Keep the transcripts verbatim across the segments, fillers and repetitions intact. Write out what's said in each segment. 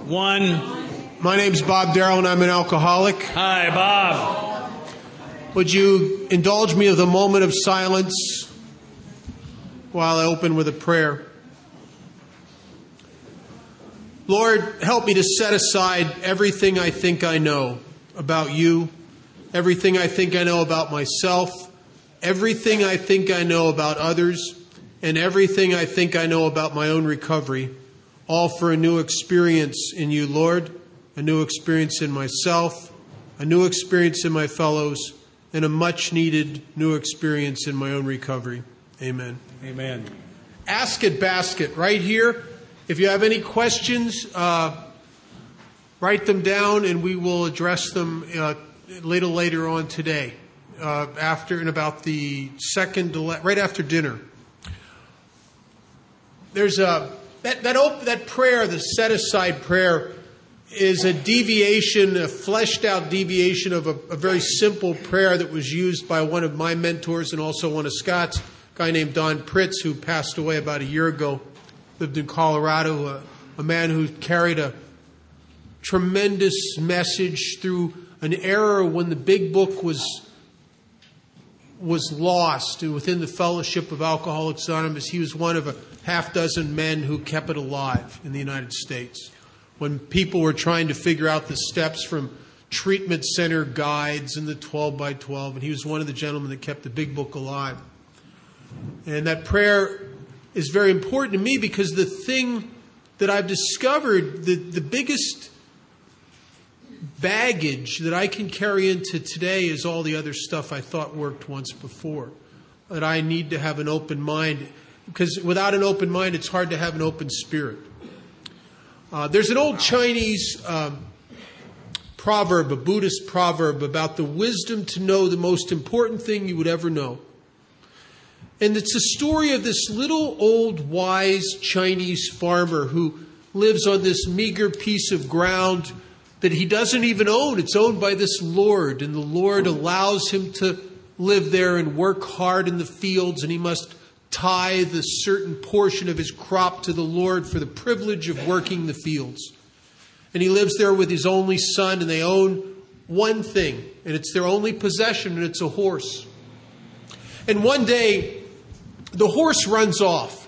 One. My name's Bob Darrell, and I'm an alcoholic. Hi, Bob. Would you indulge me of the moment of silence while I open with a prayer? Lord, help me to set aside everything I think I know about you, everything I think I know about myself, everything I think I know about others, and everything I think I know about my own recovery, all for a new experience in you, Lord, a new experience in myself, a new experience in my fellows, and a much-needed new experience in my own recovery. Amen. Amen. Ask It Basket right here. If you have any questions, uh, write them down, and we will address them uh, a little later on today, uh, after in about the second, right after dinner. There's a that that op- that prayer, the set aside prayer, is a deviation, a fleshed out deviation of a, a very simple prayer that was used by one of my mentors and also one of Scott's, a guy named Don Pritz, who passed away about a year ago, lived in Colorado, a, a man who carried a tremendous message through an era when the big book was was lost. And within the fellowship of Alcoholics Anonymous, he was one of a half dozen men who kept it alive in the United States. When people were trying to figure out the steps from treatment center guides and the twelve by twelve, and he was one of the gentlemen that kept the big book alive. And that prayer is very important to me because the thing that I've discovered, the, the biggest baggage that I can carry into today is all the other stuff I thought worked once before. That I need to have an open mind, because without an open mind, it's hard to have an open spirit. Uh, there's an old Chinese um, proverb, a Buddhist proverb, about the wisdom to know the most important thing you would ever know. And it's a story of this little old wise Chinese farmer who lives on this meager piece of ground that he doesn't even own. It's owned by this Lord, and the Lord allows him to live there and work hard in the fields, and he must tithe a certain portion of his crop to the Lord for the privilege of working the fields. And he lives there with his only son, and they own one thing, and it's their only possession, and it's a horse. And one day, the horse runs off.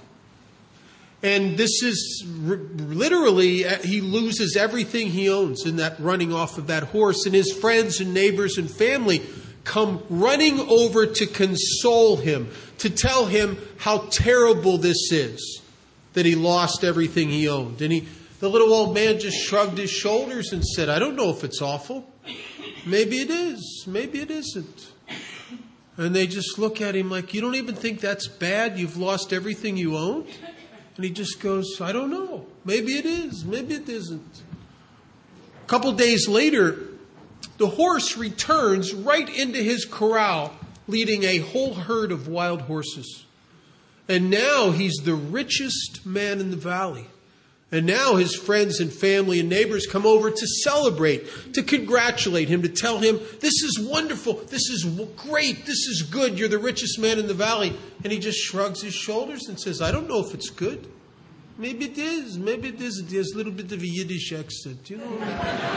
And this is r- literally, he loses everything he owns in that running off of that horse. And his friends and neighbors and family come running over to console him, to tell him how terrible this is, that he lost everything he owned. And he, the little old man just shrugged his shoulders and said, I don't know if it's awful. Maybe it is. Maybe it isn't. And they just look at him like, you don't even think that's bad? You've lost everything you owned? And he just goes, I don't know. Maybe it is. Maybe it isn't. A couple days later, the horse returns right into his corral, leading a whole herd of wild horses. And now he's the richest man in the valley. And now his friends and family and neighbors come over to celebrate, to congratulate him, to tell him, this is wonderful, this is great, this is good, you're the richest man in the valley. And he just shrugs his shoulders and says, I don't know if it's good. Maybe it is, maybe it isn't. He has a little bit of a Yiddish accent, you know.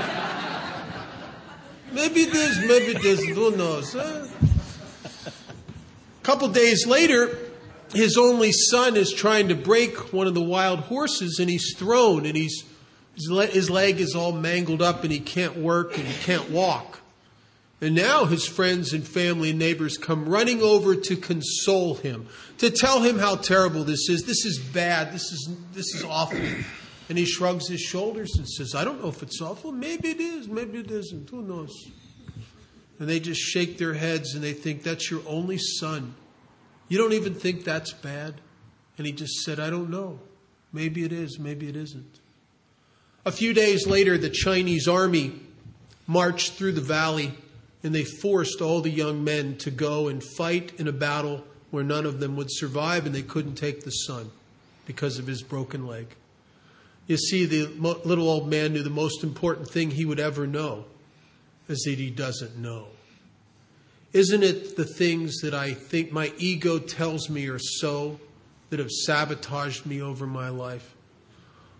Maybe it is, maybe it isn't, who knows. Huh? A couple days later, his only son is trying to break one of the wild horses, and he's thrown, and he's his, le- his leg is all mangled up, and he can't work, and he can't walk. And now his friends and family and neighbors come running over to console him, to tell him how terrible this is. This is bad. This is this is awful. And he shrugs his shoulders and says, I don't know if it's awful. Maybe it is. Maybe it isn't. Who knows? And they just shake their heads, and they think, that's your only son. You don't even think that's bad? And he just said, I don't know. Maybe it is, maybe it isn't. A few days later, the Chinese army marched through the valley, and they forced all the young men to go and fight in a battle where none of them would survive, and they couldn't take the son because of his broken leg. You see, the little old man knew the most important thing he would ever know is that he doesn't know. Isn't it the things that I think my ego tells me are so that have sabotaged me over my life?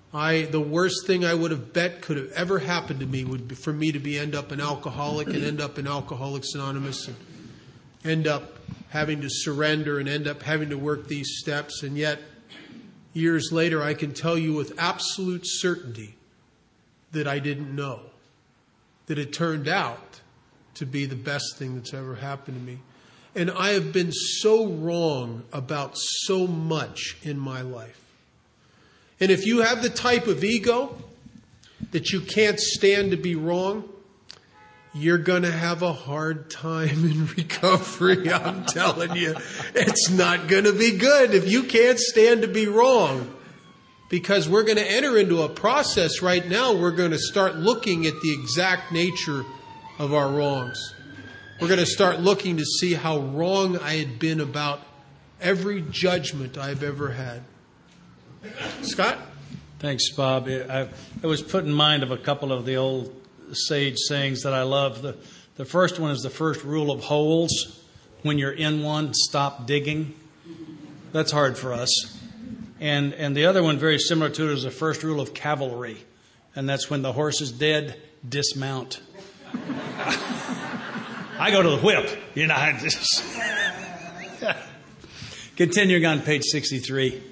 I the worst thing I would have bet could have ever happened to me would be for me to be end up an alcoholic and end up in Alcoholics Anonymous and end up having to surrender and end up having to work these steps. And yet, years later, I can tell you with absolute certainty that I didn't know, that it turned out to be the best thing that's ever happened to me. And I have been so wrong about so much in my life. And if you have the type of ego that you can't stand to be wrong, you're going to have a hard time in recovery. I'm telling you, it's not going to be good if you can't stand to be wrong. Because we're going to enter into a process right now. We're going to start looking at the exact nature of our wrongs. We're going to start looking to see how wrong I had been about every judgment I've ever had. Scott? Thanks, Bob. I, I was put in mind of a couple of the old sage sayings that I love. The, the first one is the first rule of holes. When you're in one, stop digging. That's hard for us. And and the other one, very similar to it, is the first rule of cavalry. And that's when the horse is dead, dismount. I go to the whip. You know, I just... Continuing on page sixty-three.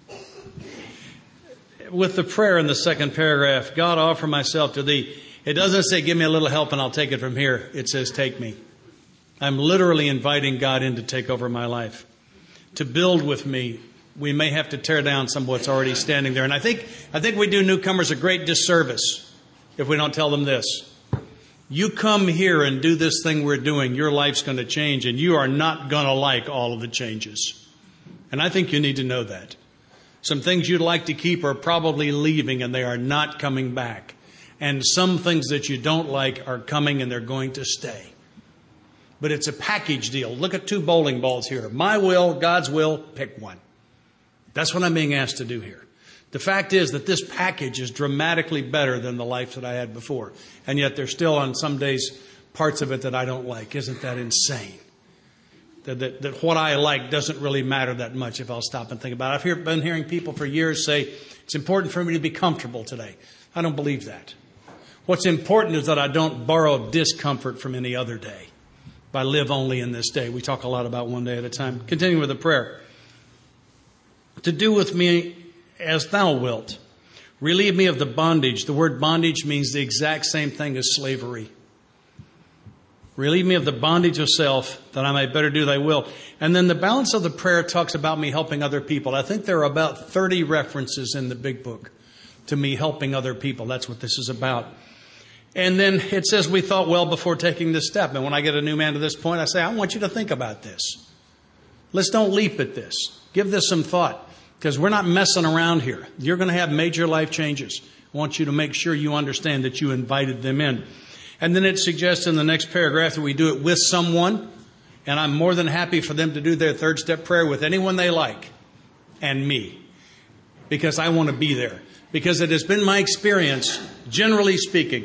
With the prayer in the second paragraph, God, offer myself to thee. It doesn't say, give me a little help and I'll take it from here. It says, take me. I'm literally inviting God in to take over my life, to build with me. We may have to tear down some of what's already standing there. And I think I think we do newcomers a great disservice if we don't tell them this. You come here and do this thing we're doing, your life's going to change, and you are not going to like all of the changes. And I think you need to know that. Some things you'd like to keep are probably leaving, and they are not coming back. And some things that you don't like are coming, and they're going to stay. But it's a package deal. Look at two bowling balls here. My will, God's will, pick one. That's what I'm being asked to do here. The fact is that this package is dramatically better than the life that I had before. And yet there's still on some days parts of it that I don't like. Isn't that insane? That, that, that what I like doesn't really matter that much if I'll stop and think about it. I've hear, been hearing people for years say, it's important for me to be comfortable today. I don't believe that. What's important is that I don't borrow discomfort from any other day. I live only in this day. We talk a lot about one day at a time. Continuing with the prayer. To do with me as thou wilt. Relieve me of the bondage. The word bondage means the exact same thing as slavery. Relieve me of the bondage of self, that I may better do thy will. And then the balance of the prayer talks about me helping other people. I think there are about thirty references in the big book to me helping other people. That's what this is about. And then it says we thought well before taking this step. And when I get a new man to this point, I say, I want you to think about this. Let's don't leap at this. Give this some thought, because we're not messing around here. You're going to have major life changes. I want you to make sure you understand that you invited them in. And then it suggests in the next paragraph that we do it with someone. And I'm more than happy for them to do their third step prayer with anyone they like and me, because I want to be there. Because it has been my experience, generally speaking,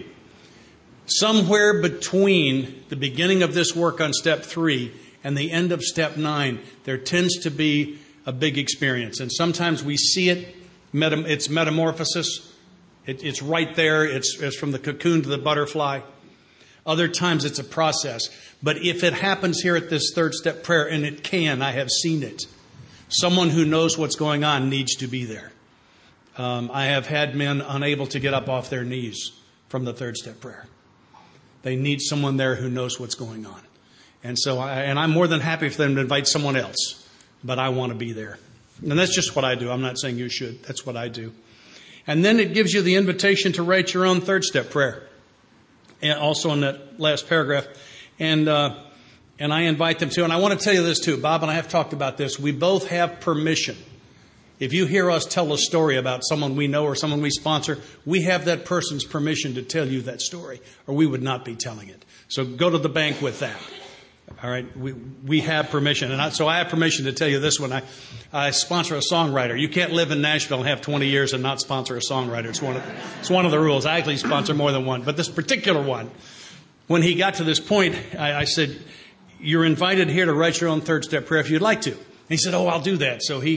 somewhere between the beginning of this work on step three and the end of step nine, there tends to be a big experience. And sometimes we see it, metam- it's metamorphosis. It, it's right there. It's, it's from the cocoon to the butterfly. Other times it's a process. But if it happens here at this third step prayer, and it can, I have seen it, someone who knows what's going on needs to be there. Um, I have had men unable to get up off their knees from the third step prayer. They need someone there who knows what's going on. And so, I, and I'm more than happy for them to invite someone else, but I want to be there. And that's just what I do. I'm not saying you should. That's what I do. And then it gives you the invitation to write your own third step prayer. And also in that last paragraph. And, uh, and I invite them to. And I want to tell you this too. Bob and I have talked about this. We both have permission. If you hear us tell a story about someone we know or someone we sponsor, we have that person's permission to tell you that story, or we would not be telling it. So go to the bank with that. All right, we we have permission, and I, so I have permission to tell you this one. I I sponsor a songwriter. You can't live in Nashville and have twenty years and not sponsor a songwriter. It's one of it's one of the rules. I actually sponsor more than one, but this particular one, when he got to this point, I, I said, "You're invited here to write your own third step prayer if you'd like to." And he said, "Oh, I'll do that." So he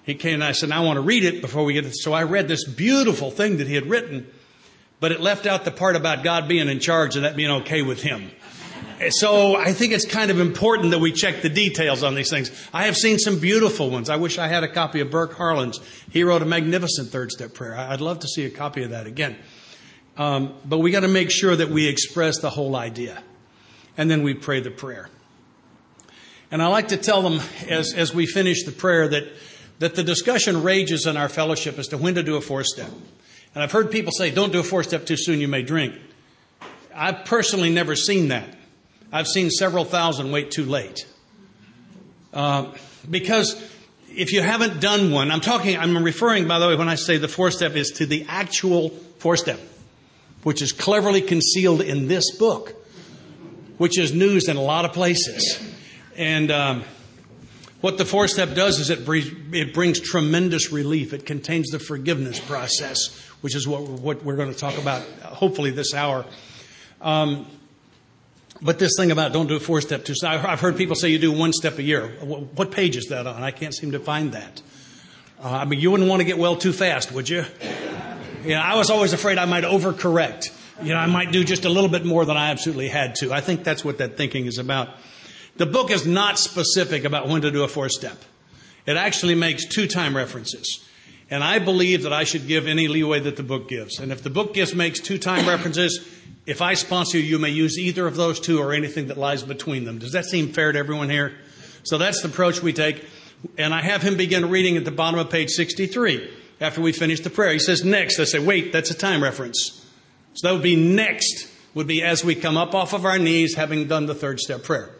he came and I said, I want to read it before we get it. So I read this beautiful thing that he had written, but it left out the part about God being in charge and that being okay with him. So I think it's kind of important that we check the details on these things. I have seen some beautiful ones. I wish I had a copy of Burke Harlan's. He wrote a magnificent third step prayer. I'd love to see a copy of that again. Um, but we got to make sure that we express the whole idea. And then we pray the prayer. And I like to tell them as, as we finish the prayer that, that the discussion rages in our fellowship as to when to do a four-step. And I've heard people say, don't do a four-step too soon, you may drink. I've personally never seen that. I've seen several thousand wait too late. Uh, because if you haven't done one, I'm talking, I'm referring, by the way, when I say the four-step is to the actual four-step, which is cleverly concealed in this book, which is news in a lot of places. And um, what the four-step does is it brings, it brings tremendous relief. It contains the forgiveness process, which is what, what we're going to talk about, hopefully, this hour. Um, But this thing about don't do a four-step too soon. I've heard people say you do one step a year. What page is that on? I can't seem to find that. Uh, I mean, you wouldn't want to get well too fast, would you? You know, I was always afraid I might overcorrect. You know, I might do just a little bit more than I absolutely had to. I think that's what that thinking is about. The book is not specific about when to do a four-step. It actually makes two time references. And I believe that I should give any leeway that the book gives. And if the book gives makes two time references, if I sponsor you, you may use either of those two or anything that lies between them. Does that seem fair to everyone here? So that's the approach we take. And I have him begin reading at the bottom of page sixty-three after we finish the prayer. He says, next. I say, wait, that's a time reference. So that would be next, would be as we come up off of our knees, having done the third step prayer.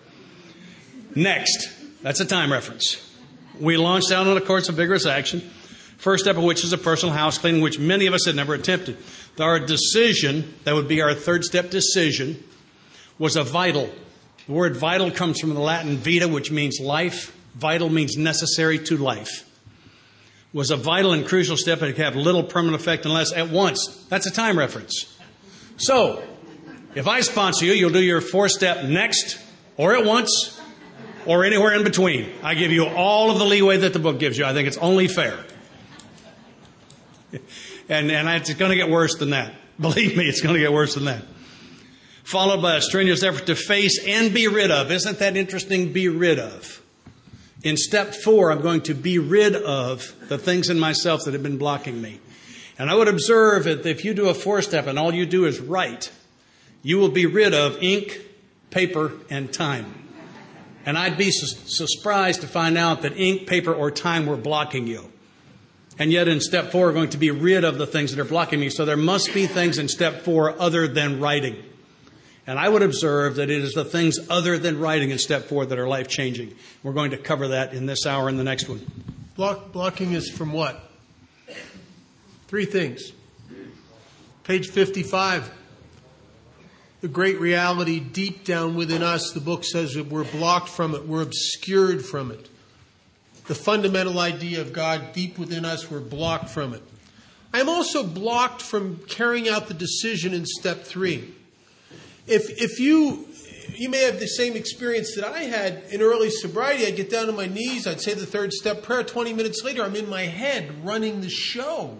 Next. That's a time reference. We launch out on a course of vigorous action. First step of which is a personal house cleaning, which many of us had never attempted. Our decision, that would be our third step decision, was a vital. The word vital comes from the Latin vita, which means life. Vital means necessary to life. Was a vital and crucial step that could have little permanent effect unless at once. That's a time reference. So, if I sponsor you, you'll do your fourth step next, or at once, or anywhere in between. I give you all of the leeway that the book gives you. I think it's only fair. And, and it's going to get worse than that. Believe me, it's going to get worse than that. Followed by a strenuous effort to face and be rid of. Isn't that interesting? Be rid of. In step four, I'm going to be rid of the things in myself that have been blocking me. And I would observe that if you do a four-step and all you do is write, you will be rid of ink, paper, and time. And I'd be su- surprised to find out that ink, paper, or time were blocking you. And yet in step four, we're going to be rid of the things that are blocking me. So there must be things in step four other than writing. And I would observe that it is the things other than writing in step four that are life-changing. We're going to cover that in this hour and the next one. Block, blocking is from what? Three things. Page fifty-five. The great reality deep down within us, the book says that we're blocked from it. We're obscured from it. The fundamental idea of God deep within us, we're blocked from it. I'm also blocked from carrying out the decision in step three. If if you you may have the same experience that I had in early sobriety, I'd get down on my knees, I'd say the third step prayer, twenty minutes later, I'm in my head running the show.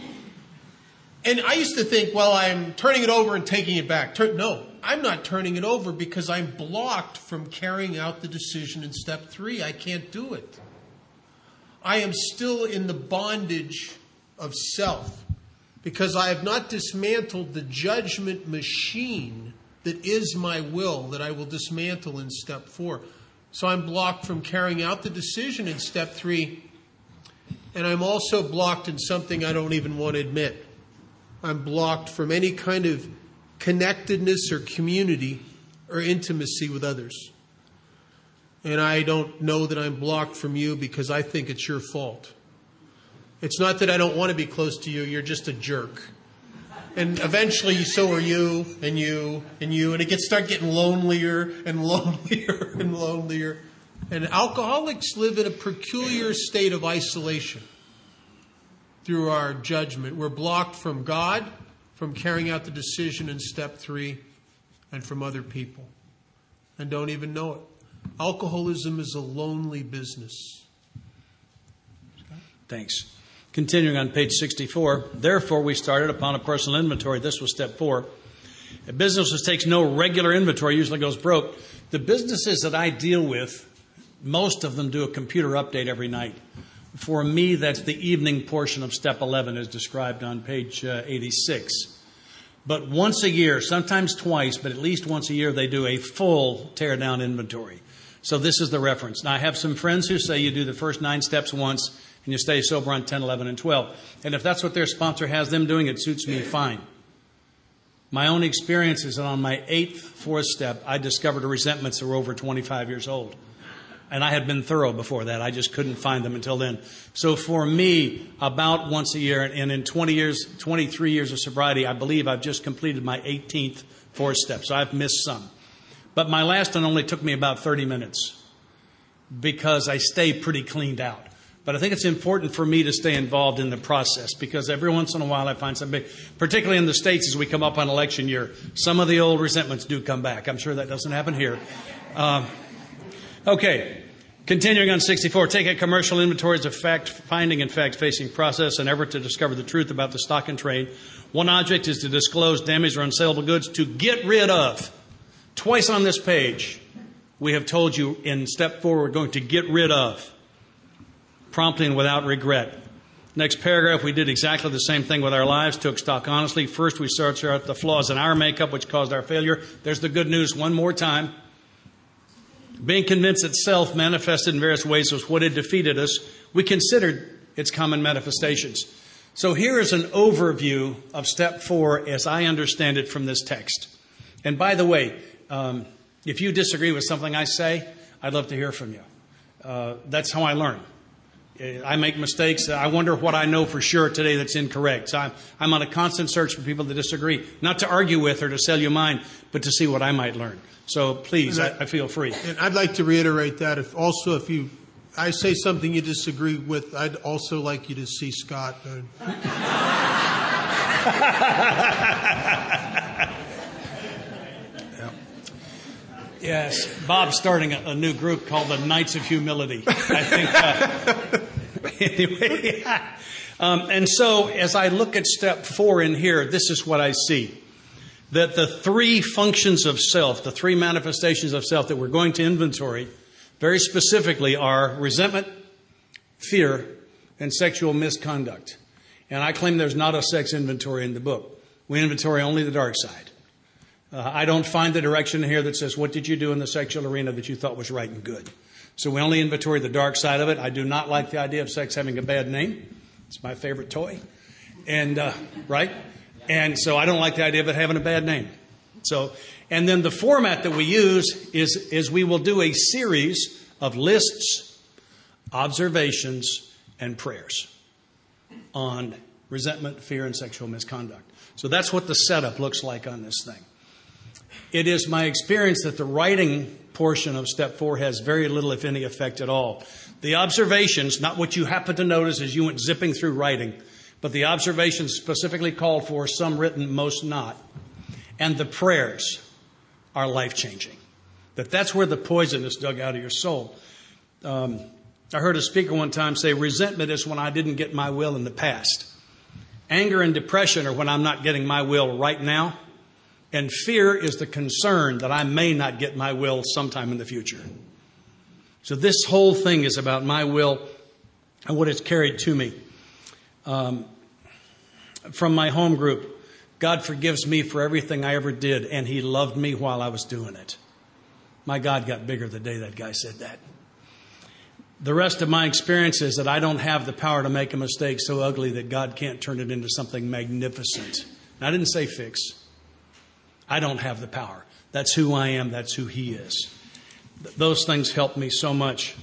And I used to think, well, I'm turning it over and taking it back. Turn, no, I'm not turning it over because I'm blocked from carrying out the decision in step three. I can't do it. I am still in the bondage of self because I have not dismantled the judgment machine that is my will that I will dismantle in step four. So I'm blocked from carrying out the decision in step three, and I'm also blocked in something I don't even want to admit. I'm blocked from any kind of connectedness or community or intimacy with others. And I don't know that I'm blocked from you because I think it's your fault. It's not that I don't want to be close to you. You're just a jerk. And eventually so are you and you and you. And it gets start getting lonelier and lonelier and lonelier. And alcoholics live in a peculiar state of isolation through our judgment. We're blocked from God, from carrying out the decision in step three, and from other people. And don't even know it. Alcoholism is a lonely business. Thanks. Continuing on page sixty-four, therefore we started upon a personal inventory. This was step four. A business that takes no regular inventory usually goes broke. The businesses that I deal with, most of them do a computer update every night. For me, that's the evening portion of step eleven as described on page uh, eighty-six. But once a year, sometimes twice, but at least once a year, they do a full tear-down inventory. So this is the reference. Now, I have some friends who say you do the first nine steps once and you stay sober on ten, eleven, and twelve. And if that's what their sponsor has them doing, it suits me fine. My own experience is that on my eighth, fourth step, I discovered resentments that were over twenty-five years old. And I had been thorough before that. I just couldn't find them until then. So for me, about once a year, and in twenty years, twenty-three years of sobriety, I believe I've just completed my eighteenth fourth step. So I've missed some. But my last one only took me about thirty minutes because I stay pretty cleaned out. But I think it's important for me to stay involved in the process because every once in a while I find something, particularly in the States as we come up on election year, some of the old resentments do come back. I'm sure that doesn't happen here. Um, okay, continuing on sixty-four, take a commercial inventory as a fact-finding and fact-facing process, an effort to discover the truth about the stock and trade. One object is to disclose damaged or unsaleable goods to get rid of. Twice on this page, we have told you in step four we're going to get rid of. Promptly and without regret. Next paragraph, we did exactly the same thing with our lives, took stock honestly. First, we searched out the flaws in our makeup, which caused our failure. There's the good news one more time. Being convinced that self manifested in various ways was what had defeated us, we considered its common manifestations. So here is an overview of step four as I understand it from this text. And by the way, um, if you disagree with something I say, I'd love to hear from you. Uh, that's how I learn. I make mistakes. I wonder what I know for sure today that's incorrect. So I'm, I'm on a constant search for people that disagree, not to argue with or to sell you mine, but to see what I might learn. So please, I, I feel free. And I'd like to reiterate that. If also, if you, I say something you disagree with, I'd also like you to see Scott. Yes, Bob's starting a, a new group called the Knights of Humility. I think. Uh, anyway, um, and so as I look at step four in here, this is what I see: that the three functions of self, the three manifestations of self that we're going to inventory, very specifically, are resentment, fear, and sexual misconduct. And I claim there's not a sex inventory in the book. We inventory only the dark side. Uh, I don't find the direction here that says, what did you do in the sexual arena that you thought was right and good? So we only inventory the dark side of it. I do not like the idea of sex having a bad name. It's my favorite toy. And, uh, right? And so I don't like the idea of it having a bad name. So, and then the format that we use is, is we will do a series of lists, observations, and prayers on resentment, fear, and sexual misconduct. So that's what the setup looks like on this thing. It is my experience that the writing portion of step four has very little, if any, effect at all. The observations, not what you happen to notice as you went zipping through writing, but the observations specifically called for, some written, most not. And the prayers are life-changing. That that's where the poison is dug out of your soul. Um, I heard a speaker one time say, resentment is when I didn't get my will in the past. Anger and depression are when I'm not getting my will right now. And fear is the concern that I may not get my will sometime in the future. So this whole thing is about my will and what it's carried to me. Um, from my home group, God forgives me for everything I ever did, and He loved me while I was doing it. My God got bigger the day that guy said that. The rest of my experience is that I don't have the power to make a mistake so ugly that God can't turn it into something magnificent. And I didn't say fix. I don't have the power. That's who I am. That's who He is. Th- those things help me so much.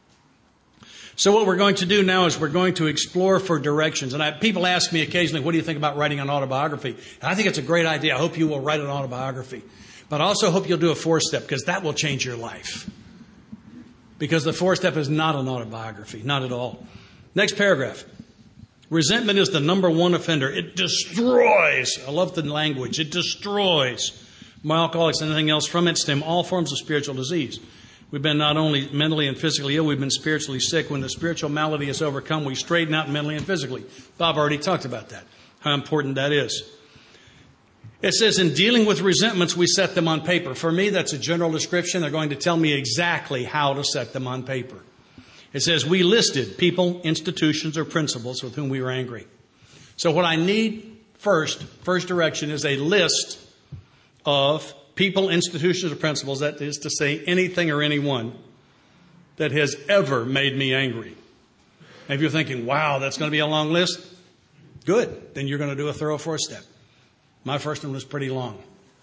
So what we're going to do now is we're going to explore for directions. And I, people ask me occasionally, what do you think about writing an autobiography? And I think it's a great idea. I hope you will write an autobiography. But I also hope you'll do a four-step, because that will change your life. Because the four-step is not an autobiography. Not at all. Next paragraph. Resentment is the number one offender. It destroys. I love the language. It destroys. My alcoholics and anything else from it stem all forms of spiritual disease. We've been not only mentally and physically ill, we've been spiritually sick. When the spiritual malady is overcome, we straighten out mentally and physically. Bob already talked about that, how important that is. It says, in dealing with resentments, we set them on paper. For me, that's a general description. They're going to tell me exactly how to set them on paper. It says, we listed people, institutions, or principles with whom we were angry. So what I need first, first direction, is a list of people, institutions, or principles. That is to say, anything or anyone that has ever made me angry. And if you're thinking, wow, that's going to be a long list, good. Then you're going to do a thorough fourth step. My first one was pretty long.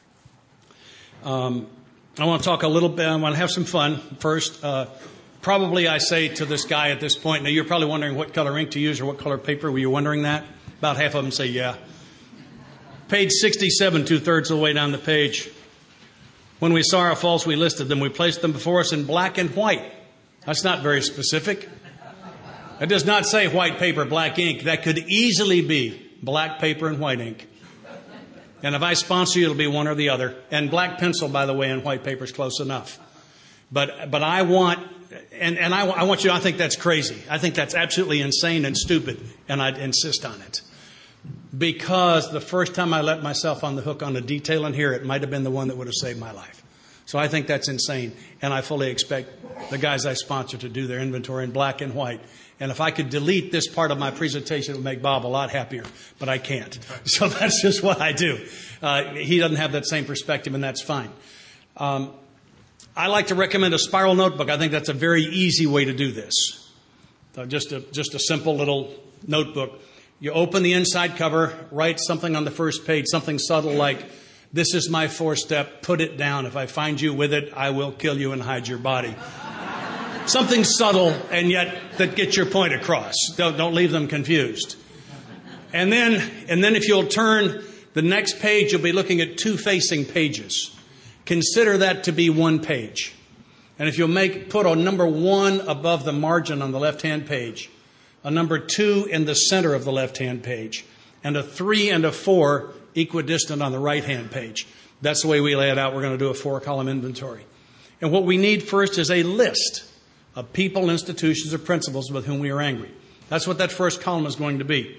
Um, I want to talk a little bit. I want to have some fun first. Uh, probably I say to this guy at this point, now you're probably wondering what color ink to use or what color paper. Were you wondering that? About half of them say yeah. Page sixty-seven, two-thirds of the way down the page. When we saw our faults, we listed them. We placed them before us in black and white. That's not very specific. It does not say white paper, black ink. That could easily be black paper and white ink. And if I sponsor you, it'll be one or the other. And black pencil, by the way, and white paper is close enough. But but I want, and, and I, I want you, I think that's crazy. I think that's absolutely insane and stupid, and I'd insist on it. Because the first time I let myself on the hook on a detail in here, it might have been the one that would have saved my life. So I think that's insane, and I fully expect the guys I sponsor to do their inventory in black and white. And if I could delete this part of my presentation, it would make Bob a lot happier, but I can't. So that's just what I do. Uh, he doesn't have that same perspective, and that's fine. Um, I like to recommend a spiral notebook. I think that's a very easy way to do this. Uh, just a, just a simple little notebook. You open the inside cover, write something on the first page, something subtle like, this is my fourth step, put it down. If I find you with it, I will kill you and hide your body. Something subtle and yet that gets your point across. Don't, don't leave them confused. And then, and then if you'll turn the next page, you'll be looking at two facing pages. Consider that to be one page. And if you'll make, put a number one above the margin on the left-hand page, a number two in the center of the left-hand page, and a three and a four equidistant on the right-hand page. That's the way we lay it out. We're going to do a four-column inventory. And what we need first is a list of people, institutions, or principles with whom we are angry. That's what that first column is going to be.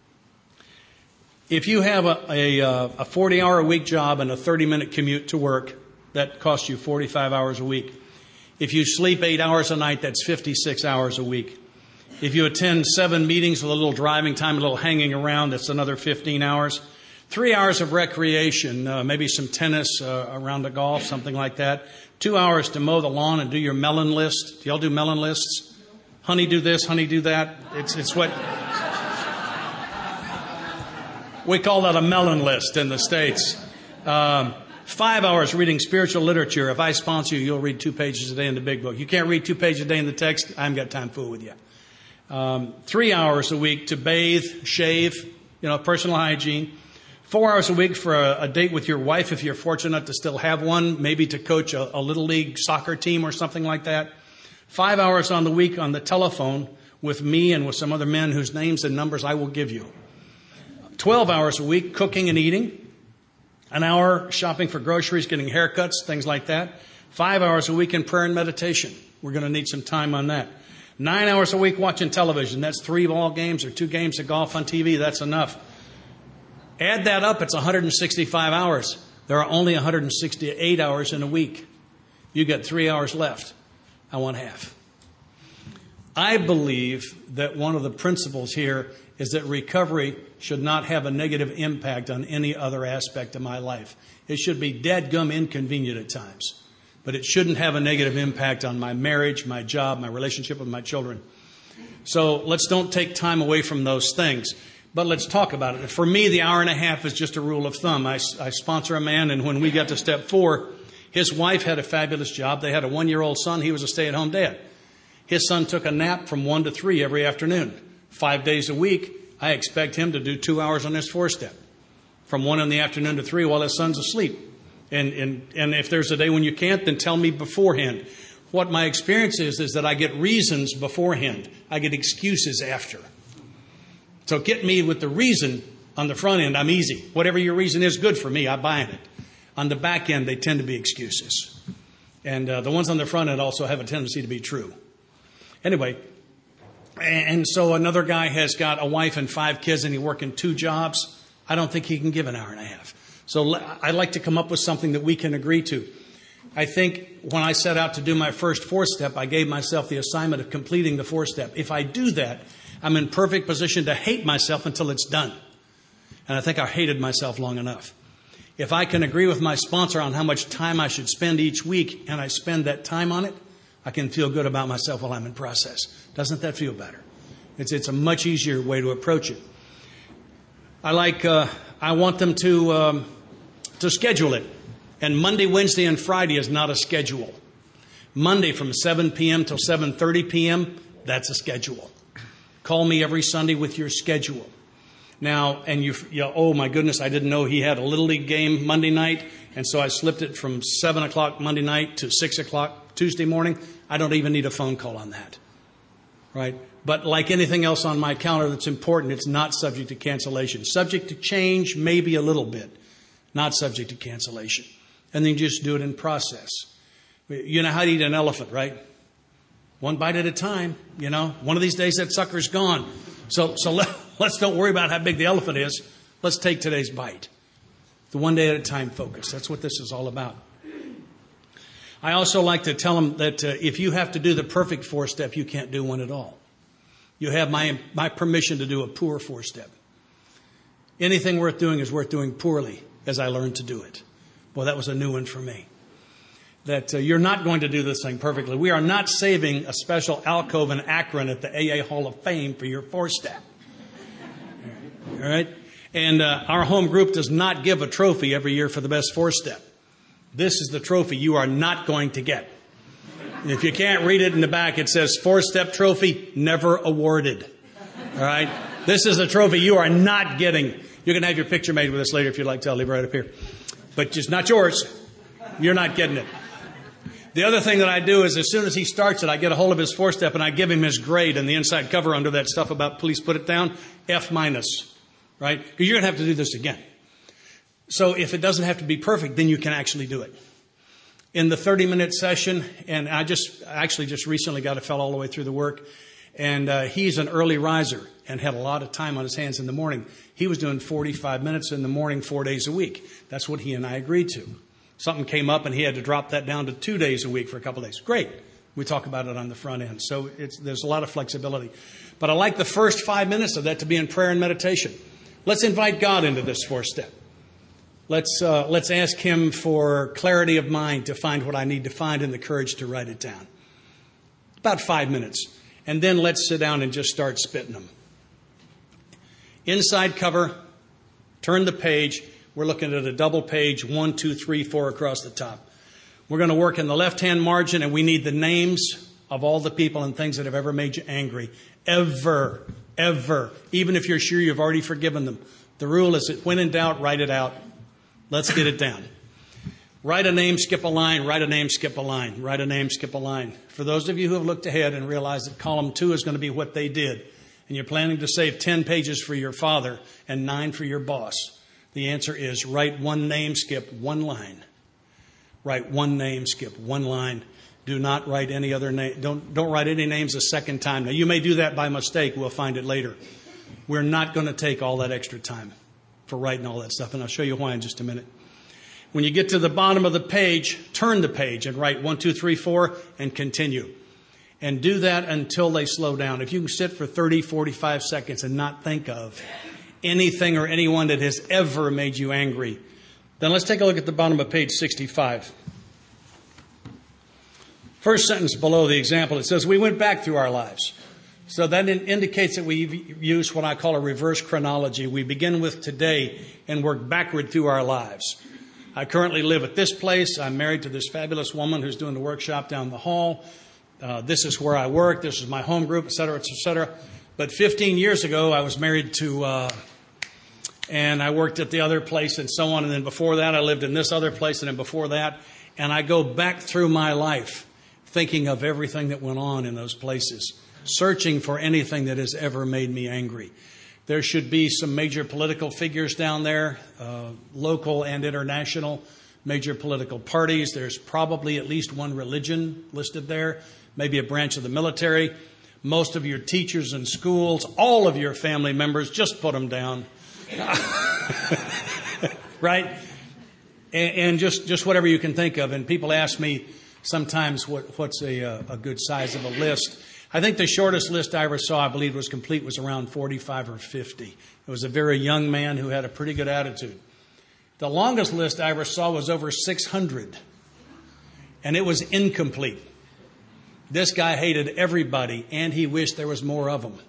If you have a, a, a forty-hour-a-week job and a thirty-minute commute to work, that costs you forty-five hours a week. If you sleep eight hours a night, that's fifty-six hours a week. If you attend seven meetings with a little driving time, a little hanging around, that's another fifteen hours. Three hours of recreation, uh, maybe some tennis, uh, around the golf, something like that. Two hours to mow the lawn and do your melon list. Do y'all do melon lists? Honey do this, honey do that. It's, it's what we call that a melon list in the States. Um, five hours reading spiritual literature. If I sponsor you, you'll read two pages a day in the big book. You can't read two pages a day in the text. I haven't got time to fool with you. Um, three hours a week to bathe, shave, you know, personal hygiene. Four hours a week for a, a date with your wife, if you're fortunate to still have one, maybe to coach a, a little league soccer team or something like that. Five hours on the week on the telephone with me and with some other men whose names and numbers I will give you. Twelve hours a week cooking and eating. An hour shopping for groceries, getting haircuts, things like that. Five hours a week in prayer and meditation. We're going to need some time on that. Nine hours a week watching television. That's three ball games or two games of golf on T V. That's enough. Add that up, it's one hundred sixty-five hours. There are only one hundred sixty-eight hours in a week. You got three hours left. I want half. I believe that one of the principles here is that recovery should not have a negative impact on any other aspect of my life. It should be dadgum inconvenient at times, but it shouldn't have a negative impact on my marriage, my job, my relationship with my children. So let's don't take time away from those things. But let's talk about it. For me, the hour and a half is just a rule of thumb. I, I sponsor a man, and when we got to step four, his wife had a fabulous job. They had a one-year-old son. He was a stay-at-home dad. His son took a nap from one to three every afternoon. Five days a week, I expect him to do two hours on his four-step. From one in the afternoon to three while his son's asleep. And, and, and if there's a day when you can't, then tell me beforehand. What my experience is, is that I get reasons beforehand. I get excuses after. So get me with the reason on the front end, I'm easy. Whatever your reason is, good for me, I buy in it. On the back end, they tend to be excuses. And uh, the ones on the front end also have a tendency to be true. Anyway, and so another guy has got a wife and five kids and he's working two jobs. I don't think he can give an hour and a half. So I'd like to come up with something that we can agree to. I think when I set out to do my first four-step, I gave myself the assignment of completing the four-step. If I do that, I'm in perfect position to hate myself until it's done. And I think I hated myself long enough. If I can agree with my sponsor on how much time I should spend each week, and I spend that time on it, I can feel good about myself while I'm in process. Doesn't that feel better? It's it's a much easier way to approach it. I like. Uh, I want them to um, to schedule it. And Monday, Wednesday, and Friday is not a schedule. Monday from seven p.m. till seven thirty p.m., that's a schedule. Call me every Sunday with your schedule. Now, and you, you oh my goodness, I didn't know he had a Little League game Monday night, and so I slipped it from seven o'clock Monday night to six o'clock Tuesday morning. I don't even need a phone call on that, right? But like anything else on my calendar that's important, it's not subject to cancellation. Subject to change, maybe a little bit, not subject to cancellation. And then you just do it in process. You know how to eat an elephant, right? One bite at a time, you know. One of these days that sucker's gone. So so let, let's don't worry about how big the elephant is. Let's take today's bite. The one day at a time focus. That's what this is all about. I also like to tell them that uh, if you have to do the perfect four-step, you can't do one at all. You have my my permission to do a poor four-step. Anything worth doing is worth doing poorly, as I learned to do it. Boy, that was a new one for me. That uh, you're not going to do this thing perfectly. We are not saving a special alcove in Akron at the A A Hall of Fame for your four-step. All right? And uh, our home group does not give a trophy every year for the best four-step. This is the trophy you are not going to get. And if you can't read it in the back, it says four-step trophy, never awarded. All right? This is a trophy you are not getting. You can have your picture made with us later if you'd like to. I'll leave it right up here. But just not yours. You're not getting it. The other thing that I do is as soon as he starts it, I get a hold of his four-step and I give him his grade and the inside cover under that stuff about please put it down, F minus, right? Because you're going to have to do this again. So if it doesn't have to be perfect, then you can actually do it. In the thirty-minute session, and I just I actually just recently got a fellow all the way through the work, and uh, he's an early riser and had a lot of time on his hands in the morning. He was doing forty-five minutes in the morning, four days a week. That's what he and I agreed to. Something came up and he had to drop that down to two days a week for a couple of days. Great. We talk about it on the front end. So it's, there's a lot of flexibility. But I like the first five minutes of that to be in prayer and meditation. Let's invite God into this fourth step. Let's, uh, let's ask him for clarity of mind to find what I need to find and the courage to write it down. About five minutes. And then let's sit down and just start spitting them. Inside cover, turn the page. We're looking at a double page, one, two, three, four across the top. We're going to work in the left-hand margin, and we need the names of all the people and things that have ever made you angry. Ever, ever. Even if you're sure you've already forgiven them. The rule is that when in doubt, write it out. Let's get it down. Write a name, skip a line, write a name, skip a line, write a name, skip a line. For those of you who have looked ahead and realized that column two is going to be what they did, and you're planning to save ten pages for your father and nine for your boss, the answer is write one name, skip one line. Write one name, skip one line. Do not write any other name. Don't, don't write any names a second time. Now, you may do that by mistake. We'll find it later. We're not going to take all that extra time for writing all that stuff, and I'll show you why in just a minute. When you get to the bottom of the page, turn the page and write one, two, three, four, and continue. And do that until they slow down. If you can sit for thirty, forty-five seconds and not think of anything or anyone that has ever made you angry, then let's take a look at the bottom of page sixty-five. First sentence below the example, it says, we went back through our lives. So that indicates that we use what I call a reverse chronology. We begin with today and work backward through our lives. I currently live at this place. I'm married to this fabulous woman who's doing the workshop down the hall. Uh, this is where I work. This is my home group, et cetera, et cetera. But fifteen years ago, I was married to, uh, and I worked at the other place and so on. And then before that, I lived in this other place and then before that. And I go back through my life thinking of everything that went on in those places, searching for anything that has ever made me angry. There should be some major political figures down there, uh, local and international, major political parties. There's probably at least one religion listed there, maybe a branch of the military. Most of your teachers in schools, all of your family members, just put them down. Right? And, and just, just whatever you can think of. And people ask me sometimes what, what's a, a good size of a list. I think the shortest list I ever saw, I believe was complete, was around forty-five or fifty. It was a very young man who had a pretty good attitude. The longest list I ever saw was over six hundred. And it was incomplete. This guy hated everybody, and he wished there was more of them.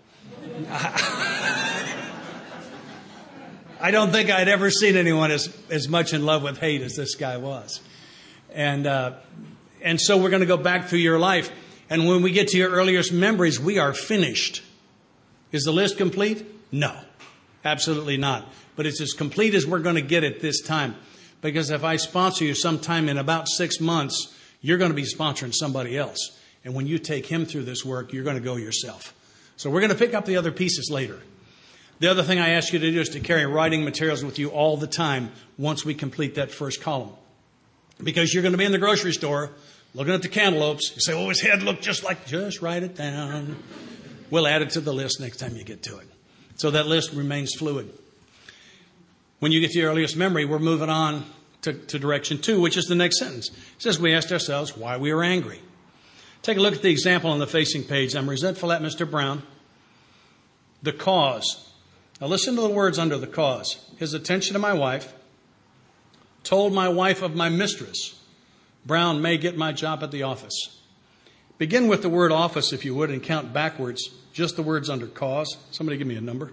I don't think I'd ever seen anyone as, as much in love with hate as this guy was. And, uh, and so we're going to go back through your life. And when we get to your earliest memories, we are finished. Is the list complete? No, absolutely not. But it's as complete as we're going to get it this time. Because if I sponsor you sometime in about six months, you're going to be sponsoring somebody else. And when you take him through this work, you're going to go yourself. So we're going to pick up the other pieces later. The other thing I ask you to do is to carry writing materials with you all the time once we complete that first column. Because you're going to be in the grocery store looking at the cantaloupes. You say, oh, his head looked just like, just write it down. We'll add it to the list next time you get to it. So that list remains fluid. When you get to your earliest memory, we're moving on to, to direction two, which is the next sentence. It says we asked ourselves why we were angry. Take a look at the example on the facing page. I'm resentful at Mister Brown. The cause. Now listen to the words under the cause. His attention to my wife. Told my wife of my mistress. Brown may get my job at the office. Begin with the word office, if you would, and count backwards. Just the words under cause. Somebody give me a number.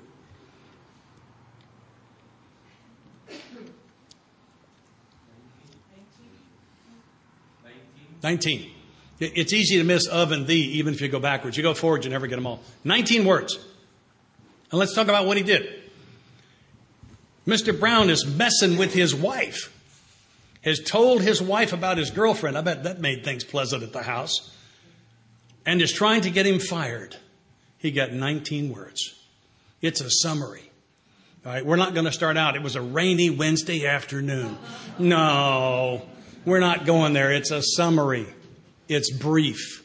Nineteen. It's easy to miss of and the, even if you go backwards. You go forward, you never get them all. Nineteen words. And let's talk about what he did. Mister Brown is messing with his wife. Has told his wife about his girlfriend. I bet that made things pleasant at the house. And is trying to get him fired. He got nineteen words. It's a summary. All right, we're not going to start out. It was a rainy Wednesday afternoon. No, we're not going there. It's a summary. It's brief.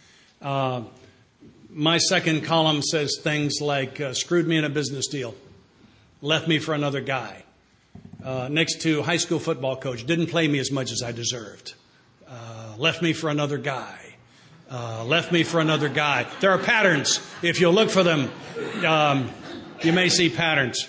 Uh, my second column says things like, uh, screwed me in a business deal. Left me for another guy. Uh, next to high school football coach. Didn't play me as much as I deserved. Uh, left me for another guy. Uh, left me for another guy. There are patterns. If you look for them, um, you may see patterns.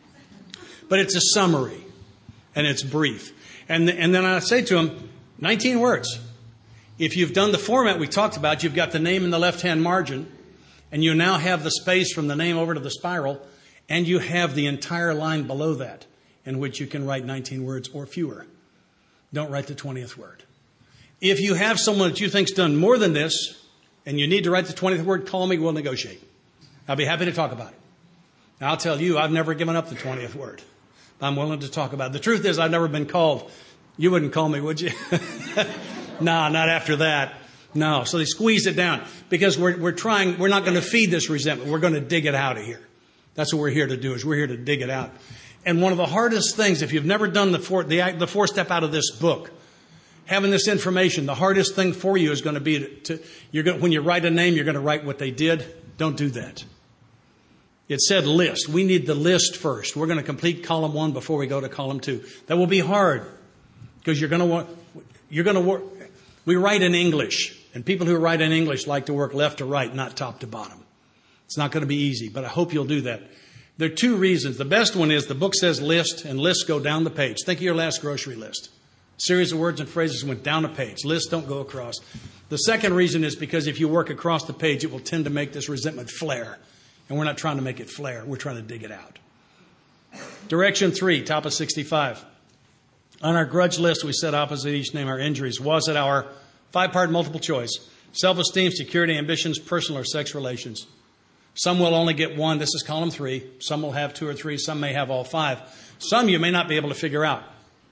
But it's a summary. And it's brief. And, and then I say to him, nineteen words. If you've done the format we talked about, you've got the name in the left-hand margin, and you now have the space from the name over to the spiral, and you have the entire line below that in which you can write nineteen words or fewer. Don't write the twentieth word. If you have someone that you think's done more than this, and you need to write the twentieth word, call me, we'll negotiate. I'll be happy to talk about it. Now, I'll tell you, I've never given up the twentieth word. I'm willing to talk about it. The truth is, I've never been called. You wouldn't call me, would you? No, not after that. No. So they squeeze it down because we're, we're trying, we're not going to feed this resentment. We're going to dig it out of here. That's what we're here to do, is we're here to dig it out. And one of the hardest things, if you've never done the four, the, the four step out of this book, having this information, the hardest thing for you is going to be to, to you're going, when you write a name, you're going to write what they did. Don't do that. It said list. We need the list first. We're going to complete column one before we go to column two. That will be hard because you're going to want, you're going to work. We write in English, and people who write in English like to work left to right, not top to bottom. It's not going to be easy, but I hope you'll do that. There are two reasons. The best one is the book says list, and lists go down the page. Think of your last grocery list. A series of words and phrases went down a page. Lists don't go across. The second reason is because if you work across the page, it will tend to make this resentment flare. And we're not trying to make it flare. We're trying to dig it out. Direction three, top of sixty-five. On our grudge list, we set opposite each name our injuries. Was it our five-part multiple choice? Self-esteem, security, ambitions, personal or sex relations. Some will only get one. This is column three. Some will have two or three. Some may have all five. Some you may not be able to figure out.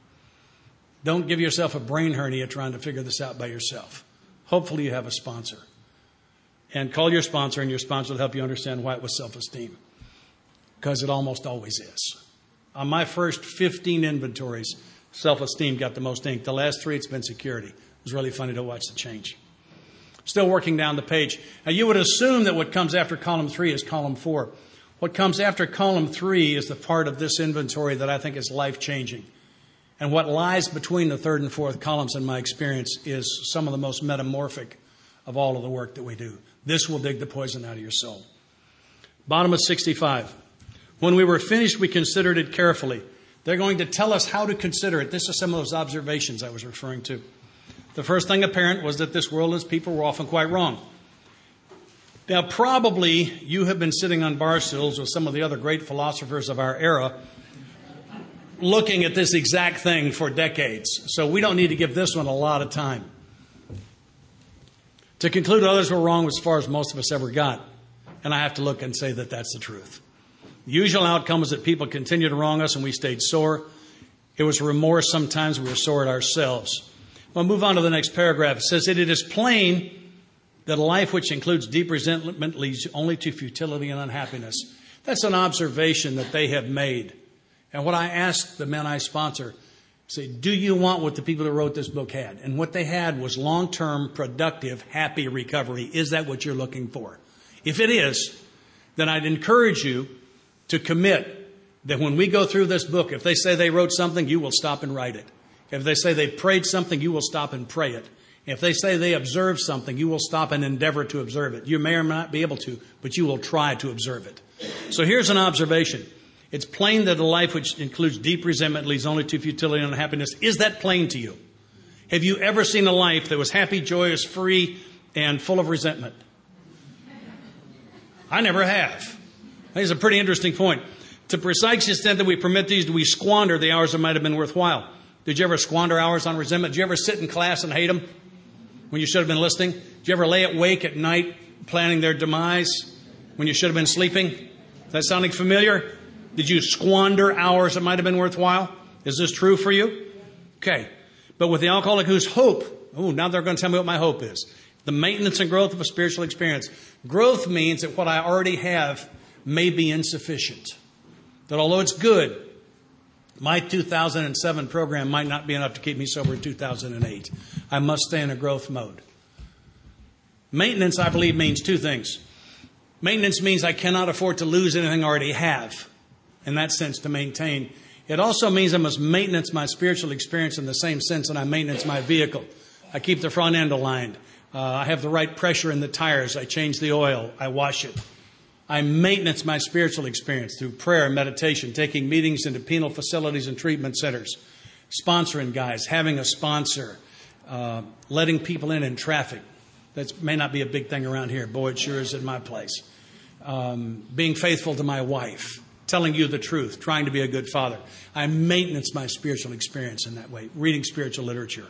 Don't give yourself a brain hernia trying to figure this out by yourself. Hopefully you have a sponsor. And call your sponsor, and your sponsor will help you understand why it was self-esteem. Because it almost always is. On my first fifteen inventories, Self-esteem got the most ink. The last three, it's been security. It was really funny to watch the change. Still working down the page. Now, you would assume that what comes after column three is column four. What comes after column three is the part of this inventory that I think is life-changing. And what lies between the third and fourth columns, in my experience, is some of the most metamorphic of all of the work that we do. This will dig the poison out of your soul. Bottom of sixty-five. When we were finished, we considered it carefully. They're going to tell us how to consider it. This is some of those observations I was referring to. The first thing apparent was that this world and its people were often quite wrong. Now, probably you have been sitting on bar stools with some of the other great philosophers of our era looking at this exact thing for decades. So we don't need to give this one a lot of time. To conclude others were wrong as far as most of us ever got. And I have to look and say that that's the truth. The usual outcome was that people continued to wrong us and we stayed sore. It was remorse. Sometimes we were sore at ourselves. Well, move on to the next paragraph. It says that it is plain that a life which includes deep resentment leads only to futility and unhappiness. That's an observation that they have made. And what I asked the men I sponsor, say, do you want what the people that wrote this book had? And what they had was long-term, productive, happy recovery. Is that what you're looking for? If it is, then I'd encourage you to commit that when we go through this book, if they say they wrote something, you will stop and write it. If they say they prayed something, you will stop and pray it. If they say they observed something, you will stop and endeavor to observe it. You may or may not be able to, but you will try to observe it. So here's an observation. It's plain that a life which includes deep resentment leads only to futility and unhappiness. Is that plain to you? Have you ever seen a life that was happy, joyous, free, and full of resentment? I never have. I think it's a pretty interesting point. To the precise extent that we permit these, do we squander the hours that might have been worthwhile? Did you ever squander hours on resentment? Did you ever sit in class and hate them when you should have been listening? Did you ever lay awake at night planning their demise when you should have been sleeping? Is that sounding familiar? Did you squander hours that might have been worthwhile? Is this true for you? Okay. But with the alcoholic whose hope, oh, now they're going to tell me what my hope is. The maintenance and growth of a spiritual experience. Growth means that what I already have may be insufficient. That although it's good, my two thousand seven program might not be enough to keep me sober in two thousand eight. I must stay in a growth mode. Maintenance, I believe, means two things. Maintenance means I cannot afford to lose anything I already have. In that sense, to maintain. It also means I must maintenance my spiritual experience in the same sense that I maintenance my vehicle. I keep the front end aligned. Uh, I have the right pressure in the tires. I change the oil. I wash it. I maintenance my spiritual experience through prayer and meditation, taking meetings into penal facilities and treatment centers, sponsoring guys, having a sponsor, uh, letting people in in traffic. That may not be a big thing around here. Boy, it sure is at my place. Um, being faithful to my wife, telling you the truth, trying to be a good father. I maintenance my spiritual experience in that way, reading spiritual literature.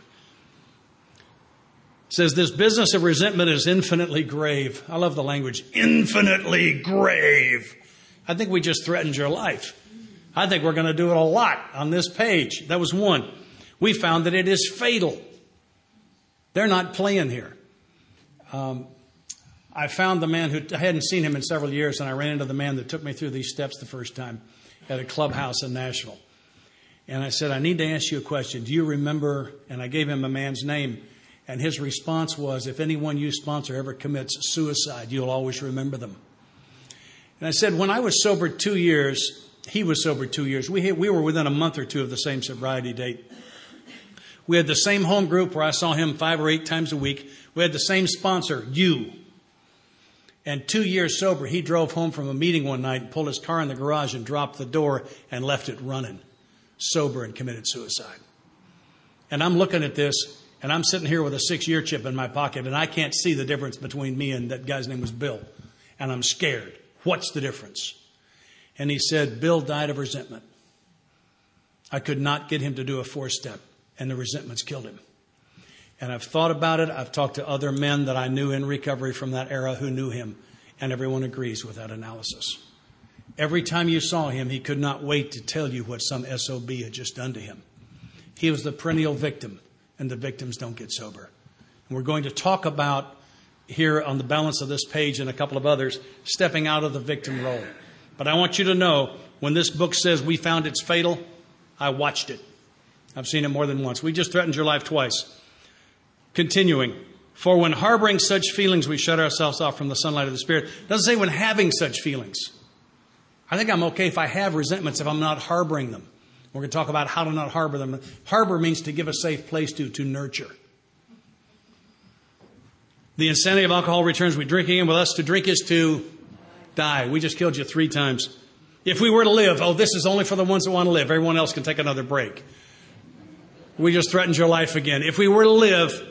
It says this business of resentment is infinitely grave. I love the language, infinitely grave. I think we just threatened your life. I think we're going to do it a lot on this page. That was one. We found that it is fatal. They're not playing here. Um, I found the man who, I hadn't seen him in several years, and I ran into the man that took me through these steps the first time at a clubhouse in Nashville. And I said, I need to ask you a question. Do you remember? And I gave him a man's name. And his response was, if anyone you sponsor ever commits suicide, you'll always remember them. And I said, when I was sober two years, he was sober two years. We, had, we were within a month or two of the same sobriety date. We had the same home group where I saw him five or eight times a week. We had the same sponsor, you. And two years sober, he drove home from a meeting one night, pulled his car in the garage and dropped the door and left it running, sober, and committed suicide. And I'm looking at this, and I'm sitting here with a six-year chip in my pocket, and I can't see the difference between me and that guy's name was Bill. And I'm scared. What's the difference? And he said, Bill died of resentment. I could not get him to do a four-step, and the resentments killed him. And I've thought about it. I've talked to other men that I knew in recovery from that era who knew him, and everyone agrees with that analysis. Every time you saw him, he could not wait to tell you what some S O B had just done to him. He was the perennial victim, and the victims don't get sober. And we're going to talk about here on the balance of this page and a couple of others, stepping out of the victim role. But I want you to know, when this book says we found it's fatal, I watched it. I've seen it more than once. We just threatened your life twice. Continuing. For when harboring such feelings, we shut ourselves off from the sunlight of the Spirit. It doesn't say when having such feelings. I think I'm okay if I have resentments if I'm not harboring them. We're going to talk about how to not harbor them. Harbor means to give a safe place to, to nurture. The insanity of alcohol returns. We drink again. With us, to drink is to die. We just killed you three times. If we were to live, oh, this is only for the ones that want to live. Everyone else can take another break. We just threatened your life again. If we were to live,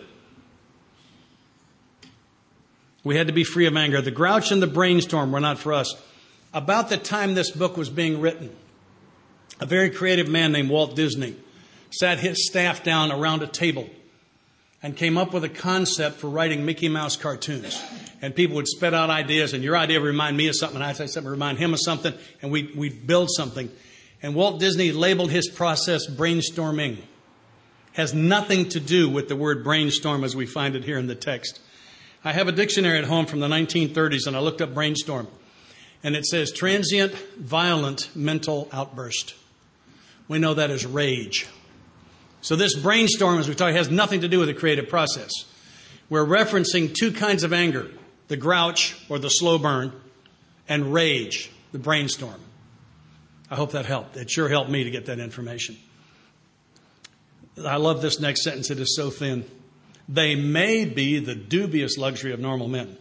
we had to be free of anger. The grouch and the brainstorm were not for us. About the time this book was being written, a very creative man named Walt Disney sat his staff down around a table and came up with a concept for writing Mickey Mouse cartoons. And people would spit out ideas, and your idea would remind me of something, and I'd say something would remind him of something, and we'd, we'd build something. And Walt Disney labeled his process brainstorming. Has nothing to do with the word brainstorm as we find it here in the text. I have a dictionary at home from the nineteen thirties, and I looked up brainstorm. And it says transient, violent mental outburst. We know that as rage. So this brainstorm, as we talk, has nothing to do with the creative process. We're referencing two kinds of anger, the grouch or the slow burn, and rage, the brainstorm. I hope that helped. It sure helped me to get that information. I love this next sentence. It is so thin. They may be the dubious luxury of normal men.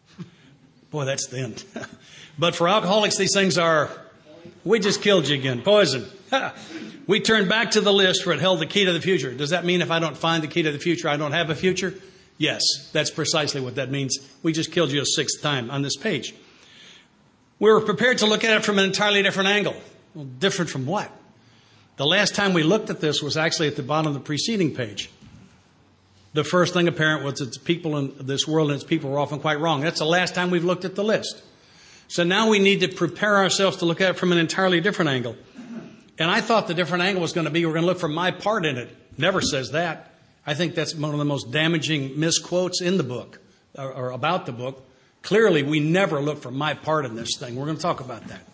Boy, that's thin. But for alcoholics, these things are, we just killed you again, poison. We turned back to the list for it held the key to the future. Does that mean if I don't find the key to the future, I don't have a future? Yes, that's precisely what that means. We just killed you a sixth time on this page. We were prepared to look at it from an entirely different angle. Well, different from what? The last time we looked at this was actually at the bottom of the preceding page. The first thing apparent was that the people in this world and its people were often quite wrong. That's the last time we've looked at the list. So now we need to prepare ourselves to look at it from an entirely different angle. And I thought the different angle was going to be, we're going to look for my part in it. Never says that. I think that's one of the most damaging misquotes in the book, or, or about the book. Clearly, we never look for my part in this thing. We're going to talk about that.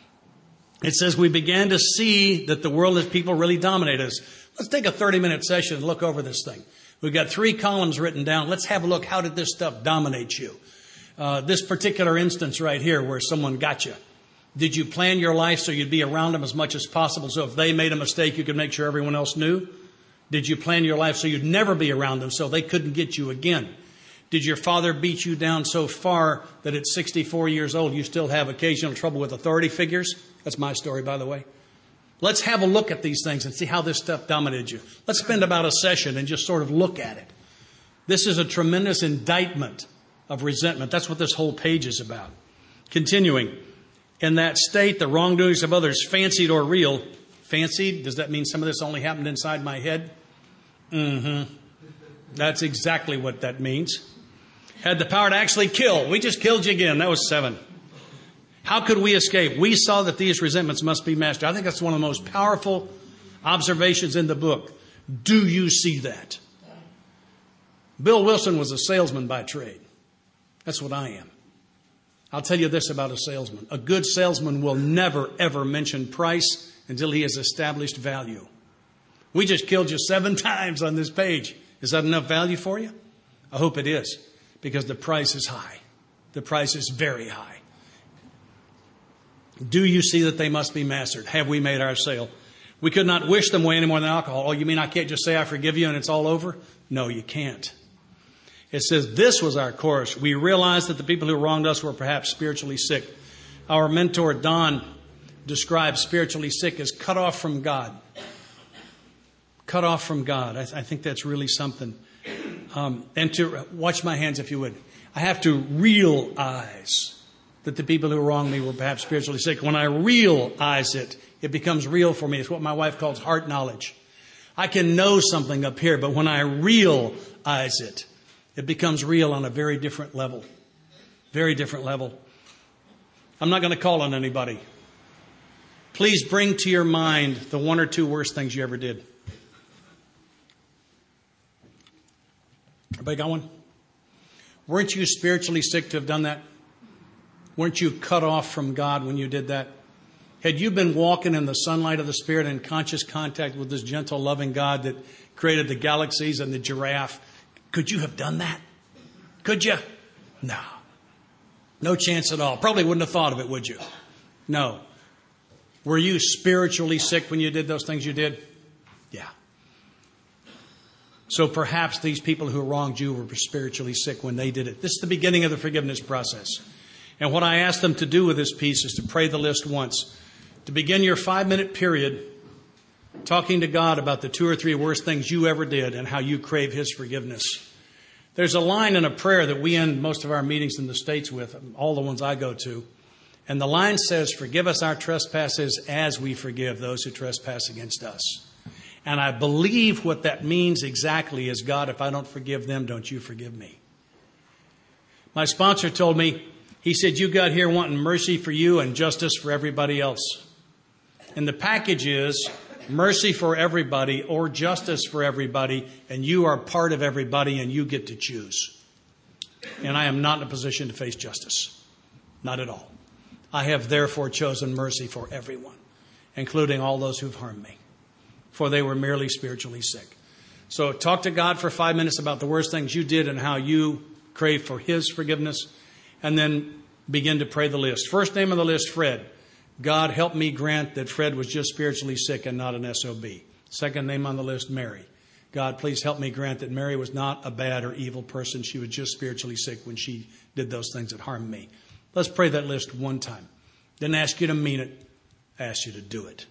It says we began to see that the world and its people really dominate us. Let's take a thirty-minute session and look over this thing. We've got three columns written down. Let's have a look. How did this stuff dominate you? Uh, this particular instance right here where someone got you. Did you plan your life so you'd be around them as much as possible so if they made a mistake, you could make sure everyone else knew? Did you plan your life so you'd never be around them so they couldn't get you again? Did your father beat you down so far that at sixty-four years old you still have occasional trouble with authority figures? That's my story, by the way. Let's have a look at these things and see how this stuff dominated you. Let's spend about a session and just sort of look at it. This is a tremendous indictment of resentment. That's what this whole page is about. Continuing. In that state, the wrongdoings of others, fancied or real. Fancied? Does that mean some of this only happened inside my head? Mm-hmm. That's exactly what that means. Had the power to actually kill. We just killed you again. That was seven. How could we escape? We saw that these resentments must be mastered. I think that's one of the most powerful observations in the book. Do you see that? Bill Wilson was a salesman by trade. That's what I am. I'll tell you this about a salesman. A good salesman will never, ever mention price until he has established value. We just killed you seven times on this page. Is that enough value for you? I hope it is, because the price is high. The price is very high. Do you see that they must be mastered? Have we made our sale? We could not wish them away any more than alcohol. Oh, you mean I can't just say I forgive you and it's all over? No, you can't. It says this was our course. We realized that the people who wronged us were perhaps spiritually sick. Our mentor, Don, describes spiritually sick as cut off from God. Cut off from God. I, th- I think that's really something. Um, and to watch my hands, if you would. I have to realize that the people who wronged me were perhaps spiritually sick. When I realize it, it becomes real for me. It's what my wife calls heart knowledge. I can know something up here, but when I realize it, it becomes real on a very different level. Very different level. I'm not going to call on anybody. Please bring to your mind the one or two worst things you ever did. Everybody got one? Weren't you spiritually sick to have done that? Weren't you cut off from God when you did that? Had you been walking in the sunlight of the Spirit in conscious contact with this gentle, loving God that created the galaxies and the giraffe, could you have done that? Could you? No. No chance at all. Probably wouldn't have thought of it, would you? No. Were you spiritually sick when you did those things you did? Yeah. So perhaps these people who wronged you were spiritually sick when they did it. This is the beginning of the forgiveness process. And what I asked them to do with this piece is to pray the list once. To begin your five-minute period talking to God about the two or three worst things you ever did and how you crave His forgiveness. There's a line in a prayer that we end most of our meetings in the States with, all the ones I go to. And the line says, forgive us our trespasses as we forgive those who trespass against us. And I believe what that means exactly is, God, if I don't forgive them, don't you forgive me. My sponsor told me, he said, you got here wanting mercy for you and justice for everybody else. And the package is mercy for everybody or justice for everybody, and you are part of everybody and you get to choose. And I am not in a position to face justice. Not at all. I have therefore chosen mercy for everyone, including all those who've harmed me, for they were merely spiritually sick. So talk to God for five minutes about the worst things you did and how you crave for His forgiveness, and then begin to pray the list. First name on the list, Fred. God, help me grant that Fred was just spiritually sick and not an S O B. Second name on the list, Mary. God, please help me grant that Mary was not a bad or evil person. She was just spiritually sick when she did those things that harmed me. Let's pray that list one time. Didn't ask you to mean it. I asked you to do it.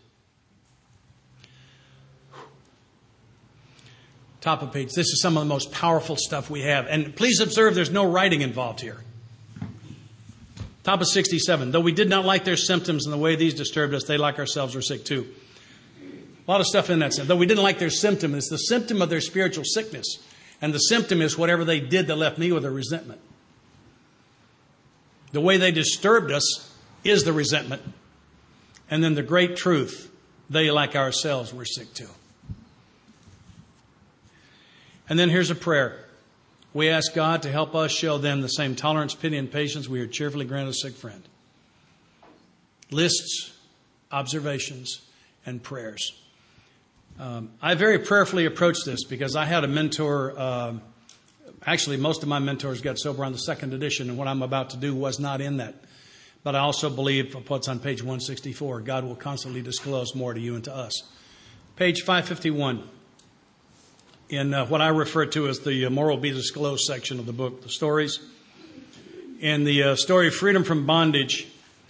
Top of page. This is some of the most powerful stuff we have. And please observe there's no writing involved here. Top of sixty-seven. Though we did not like their symptoms and the way these disturbed us, they, like ourselves, were sick too. A lot of stuff in that. Though we didn't like their symptom, it's the symptom of their spiritual sickness. And the symptom is whatever they did that left me with a resentment. The way they disturbed us is the resentment. And then the great truth, they, like ourselves, were sick too. And then here's a prayer. We ask God to help us show them the same tolerance, pity, and patience we are cheerfully granted a sick friend. Lists, observations, and prayers. Um, I very prayerfully approached this because I had a mentor. Uh, actually, most of my mentors got sober on the second edition, and what I'm about to do was not in that. But I also believe what's on page one sixty-four, God will constantly disclose more to you and to us. Page five fifty-one. In uh, what I refer to as the uh, moral be disclosed section of the book, the stories. In the uh, story Freedom from Bondage,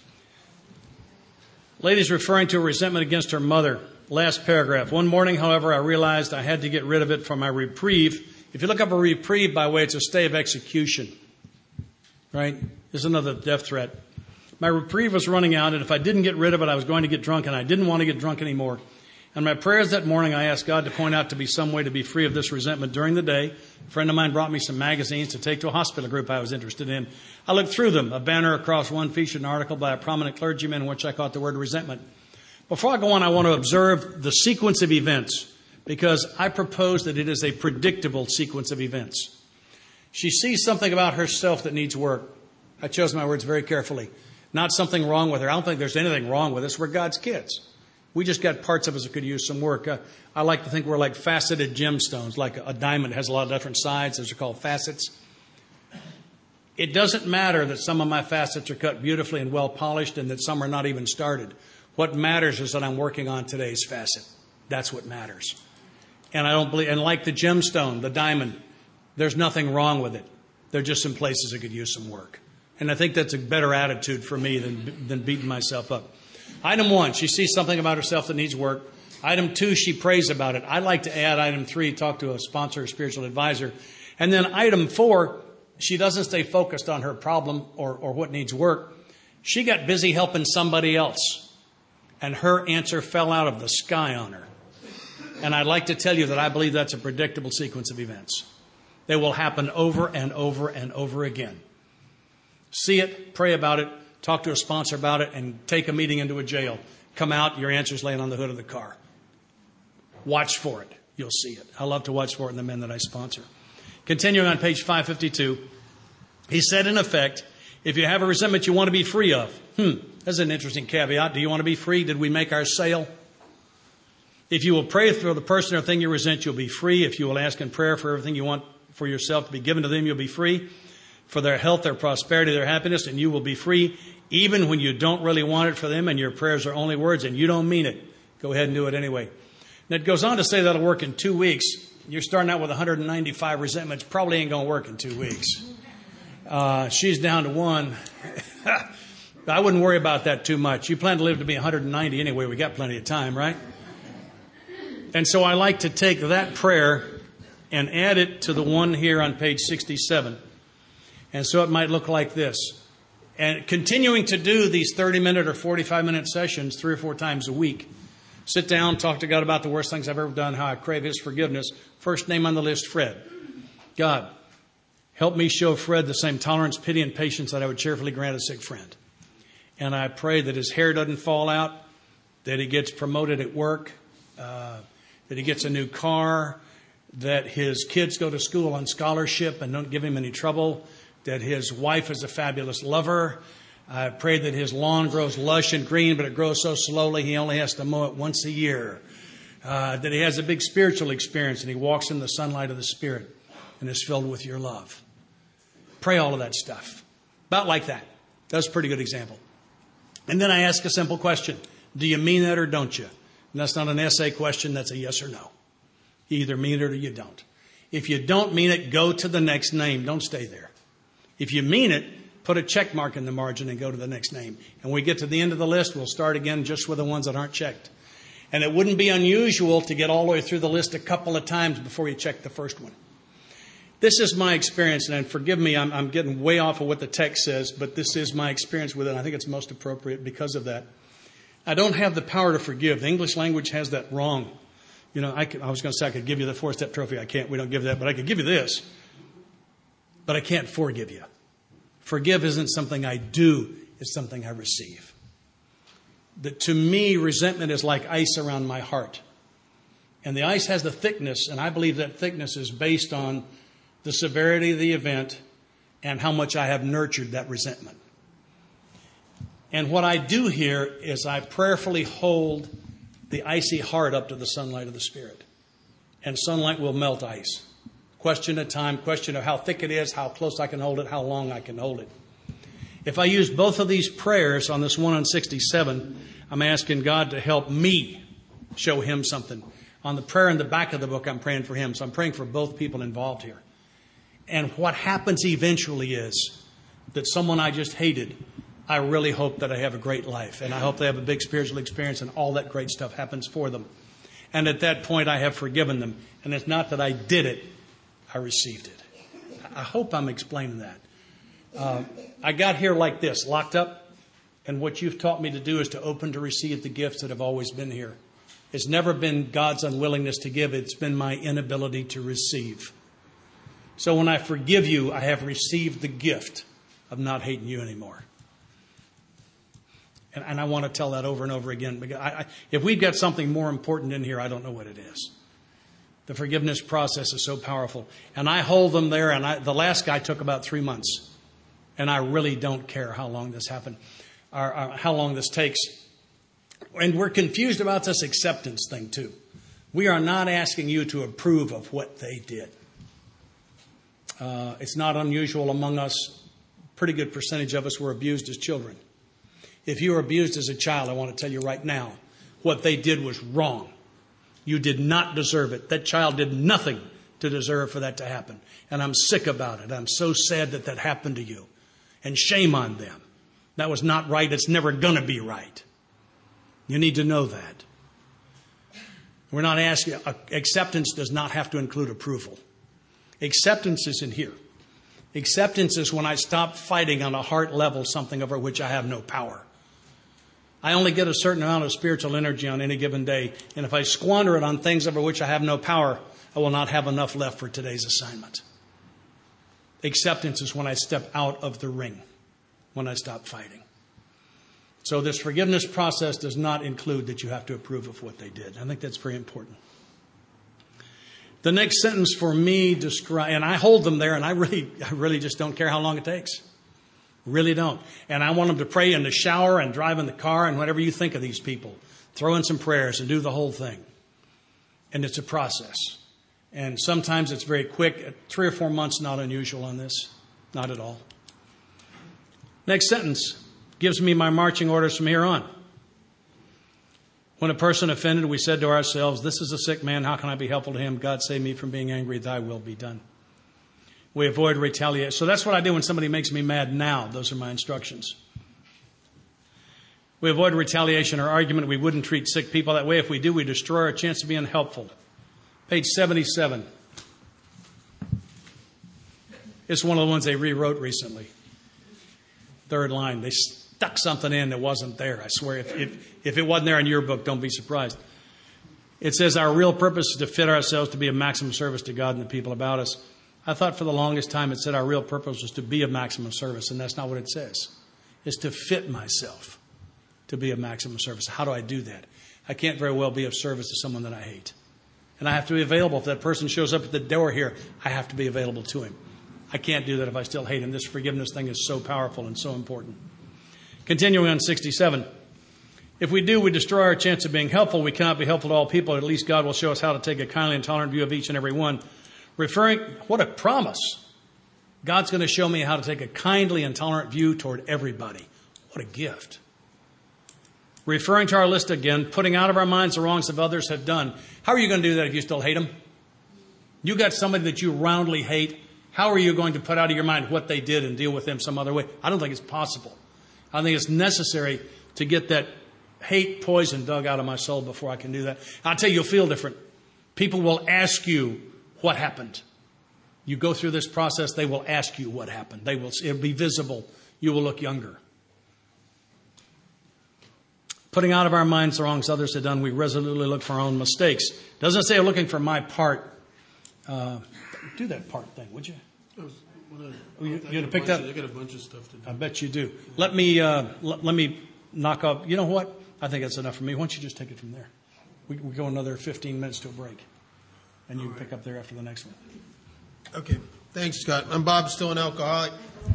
lady's referring to a resentment against her mother. Last paragraph. One morning, however, I realized I had to get rid of it for my reprieve. If you look up a reprieve, by the way, it's a stay of execution. Right? There's another death threat. My reprieve was running out, and if I didn't get rid of it, I was going to get drunk, and I didn't want to get drunk anymore. And my prayers that morning, I asked God to point out to be some way to be free of this resentment during the day. A friend of mine brought me some magazines to take to a hospital group I was interested in. I looked through them. A banner across one featured an article by a prominent clergyman in which I caught the word resentment. Before I go on, I want to observe the sequence of events because I propose that it is a predictable sequence of events. She sees something about herself that needs work. I chose my words very carefully. Not something wrong with her. I don't think there's anything wrong with us. We're God's kids. We just got parts of us that could use some work. Uh, I like to think we're like faceted gemstones, like a, a diamond has a lot of different sides. Those are called facets. It doesn't matter that some of my facets are cut beautifully and well polished and that some are not even started. What matters is that I'm working on today's facet. That's what matters. And I don't believe, and like the gemstone, the diamond, there's nothing wrong with it. They're just some places that could use some work. And I think that's a better attitude for me than, than beating myself up. Item one, she sees something about herself that needs work. Item two, she prays about it. I like to add item three, talk to a sponsor or spiritual advisor. And then item four, she doesn't stay focused on her problem or, or what needs work. She got busy helping somebody else. And her answer fell out of the sky on her. And I'd like to tell you that I believe that's a predictable sequence of events. They will happen over and over and over again. See it, pray about it, talk to a sponsor about it, and take a meeting into a jail. Come out, your answer's laying on the hood of the car. Watch for it. You'll see it. I love to watch for it in the men that I sponsor. Continuing on page five fifty-two, he said, in effect, If you have a resentment you want to be free of, hmm, that's an interesting caveat. Do you want to be free? Did we make our sale? If you will pray for the person or thing you resent, you'll be free. If you will ask in prayer for everything you want for yourself to be given to them, you'll be free. For their health, their prosperity, their happiness, and you will be free. Even when you don't really want it for them and your prayers are only words and you don't mean it, go ahead and do it anyway. And it goes on to say that'll work in two weeks. You're starting out with one hundred ninety-five resentments. Probably ain't going to work in two weeks. Uh, she's down to one. I wouldn't worry about that too much. You plan to live to be one hundred ninety anyway. We got plenty of time, right? And so I like to take that prayer and add it to the one here on page sixty-seven. And so it might look like this. And continuing to do these thirty-minute or forty-five-minute sessions three or four times a week. Sit down, talk to God about the worst things I've ever done, how I crave His forgiveness. First name on the list, Fred. God, help me show Fred the same tolerance, pity, and patience that I would cheerfully grant a sick friend. And I pray that his hair doesn't fall out, that he gets promoted at work, uh, that he gets a new car, that his kids go to school on scholarship and don't give him any trouble, that his wife is a fabulous lover. I pray that his lawn grows lush and green, but it grows so slowly he only has to mow it once a year. Uh, that he has a big spiritual experience and he walks in the sunlight of the Spirit and is filled with your love. Pray all of that stuff. About like that. That's a pretty good example. And then I ask a simple question. Do you mean that or don't you? And that's not an essay question. That's a yes or no. You either mean it or you don't. If you don't mean it, go to the next name. Don't stay there. If you mean it, put a check mark in the margin and go to the next name. And when we get to the end of the list, we'll start again just with the ones that aren't checked. And it wouldn't be unusual to get all the way through the list a couple of times before you check the first one. This is my experience, and forgive me, I'm, I'm getting way off of what the text says, but this is my experience with it. I think it's most appropriate because of that. I don't have the power to forgive. The English language has that wrong. You know, I, could, I was going to say I could give you the four-step trophy. I can't. We don't give that, but I could give you this. But I can't forgive you. Forgive isn't something I do. It's something I receive. That to me, resentment is like ice around my heart. And the ice has the thickness, and I believe that thickness is based on the severity of the event and how much I have nurtured that resentment. And what I do here is I prayerfully hold the icy heart up to the sunlight of the Spirit. And sunlight will melt ice. Question of time, question of how thick it is, how close I can hold it, how long I can hold it. If I use both of these prayers on this one on sixty-seven, I'm asking God to help me show Him something. On the prayer in the back of the book, I'm praying for Him. So I'm praying for both people involved here. And what happens eventually is that someone I just hated, I really hope that I have a great life. And I hope they have a big spiritual experience and all that great stuff happens for them. And at that point, I have forgiven them. And it's not that I did it, I received it. I hope I'm explaining that. Uh, I got here like this, locked up. And what you've taught me to do is to open to receive the gifts that have always been here. It's never been God's unwillingness to give. It's been my inability to receive. So when I forgive you, I have received the gift of not hating you anymore. And, and I want to tell that over and over again. Because I, I, if we've got something more important in here, I don't know what it is. The forgiveness process is so powerful. And I hold them there. And I, the last guy took about three months. And I really don't care how long this happened, or, or how long this takes. And we're confused about this acceptance thing, too. We are not asking you to approve of what they did. Uh, it's not unusual among us. A pretty good percentage of us were abused as children. If you were abused as a child, I want to tell you right now, what they did was wrong. You did not deserve it. That child did nothing to deserve for that to happen. And I'm sick about it. I'm so sad that that happened to you. And shame on them. That was not right. It's never going to be right. You need to know that. We're not asking, acceptance does not have to include approval. Acceptance is in here. Acceptance is when I stop fighting on a heart level something over which I have no power. I only get a certain amount of spiritual energy on any given day. And if I squander it on things over which I have no power, I will not have enough left for today's assignment. Acceptance is when I step out of the ring, when I stop fighting. So this forgiveness process does not include that you have to approve of what they did. I think that's very important. The next sentence for me describe, and I hold them there, and I really, I really just don't care how long it takes. Really don't. And I want them to pray in the shower and drive in the car and whatever you think of these people. Throw in some prayers and do the whole thing. And it's a process. And sometimes it's very quick. Three or four months, not unusual on this. Not at all. Next sentence gives me my marching orders from here on. When a person offended, we said to ourselves, this is a sick man. How can I be helpful to him? God save me from being angry. Thy will be done. We avoid retaliation. So that's what I do when somebody makes me mad now. Those are my instructions. We avoid retaliation or argument. We wouldn't treat sick people that way. If we do, we destroy our chance of being helpful. Page seventy-seven. It's one of the ones they rewrote recently. Third line. They stuck something in that wasn't there. I swear, if, if, if it wasn't there in your book, don't be surprised. It says our real purpose is to fit ourselves to be of maximum service to God and the people about us. I thought for the longest time it said our real purpose was to be of maximum service, and that's not what it says. It's to fit myself to be of maximum service. How do I do that? I can't very well be of service to someone that I hate. And I have to be available. If that person shows up at the door here, I have to be available to him. I can't do that if I still hate him. This forgiveness thing is so powerful and so important. Continuing on sixty-seven. If we do, we destroy our chance of being helpful. We cannot be helpful to all people. At least God will show us how to take a kindly and tolerant view of each and every one. Referring, what a promise. God's going to show me how to take a kindly and tolerant view toward everybody. What a gift. Referring to our list again, putting out of our minds the wrongs that others have done. How are you going to do that if you still hate them? You got somebody that you roundly hate. How are you going to put out of your mind what they did and deal with them some other way? I don't think it's possible. I think it's necessary to get that hate poison dug out of my soul before I can do that. I'll tell you, you'll feel different. People will ask you what happened. You go through this process, they will ask you what happened. They will, it'll be visible. You will look younger. Putting out of our minds the wrongs others have done, we resolutely look for our own mistakes. Doesn't say looking for my part. Uh, do that part thing, would you? I was, well, I, oh, you I you going to pick that? that? I got a bunch of stuff to do. I bet you do. Let me uh, let, let me knock up. You know what? I think that's enough for me. Why don't you just take it from there? We, we go another fifteen minutes to a break, and you can pick up there after the next one. Okay. Thanks, Scott. I'm Bob, still an alcoholic.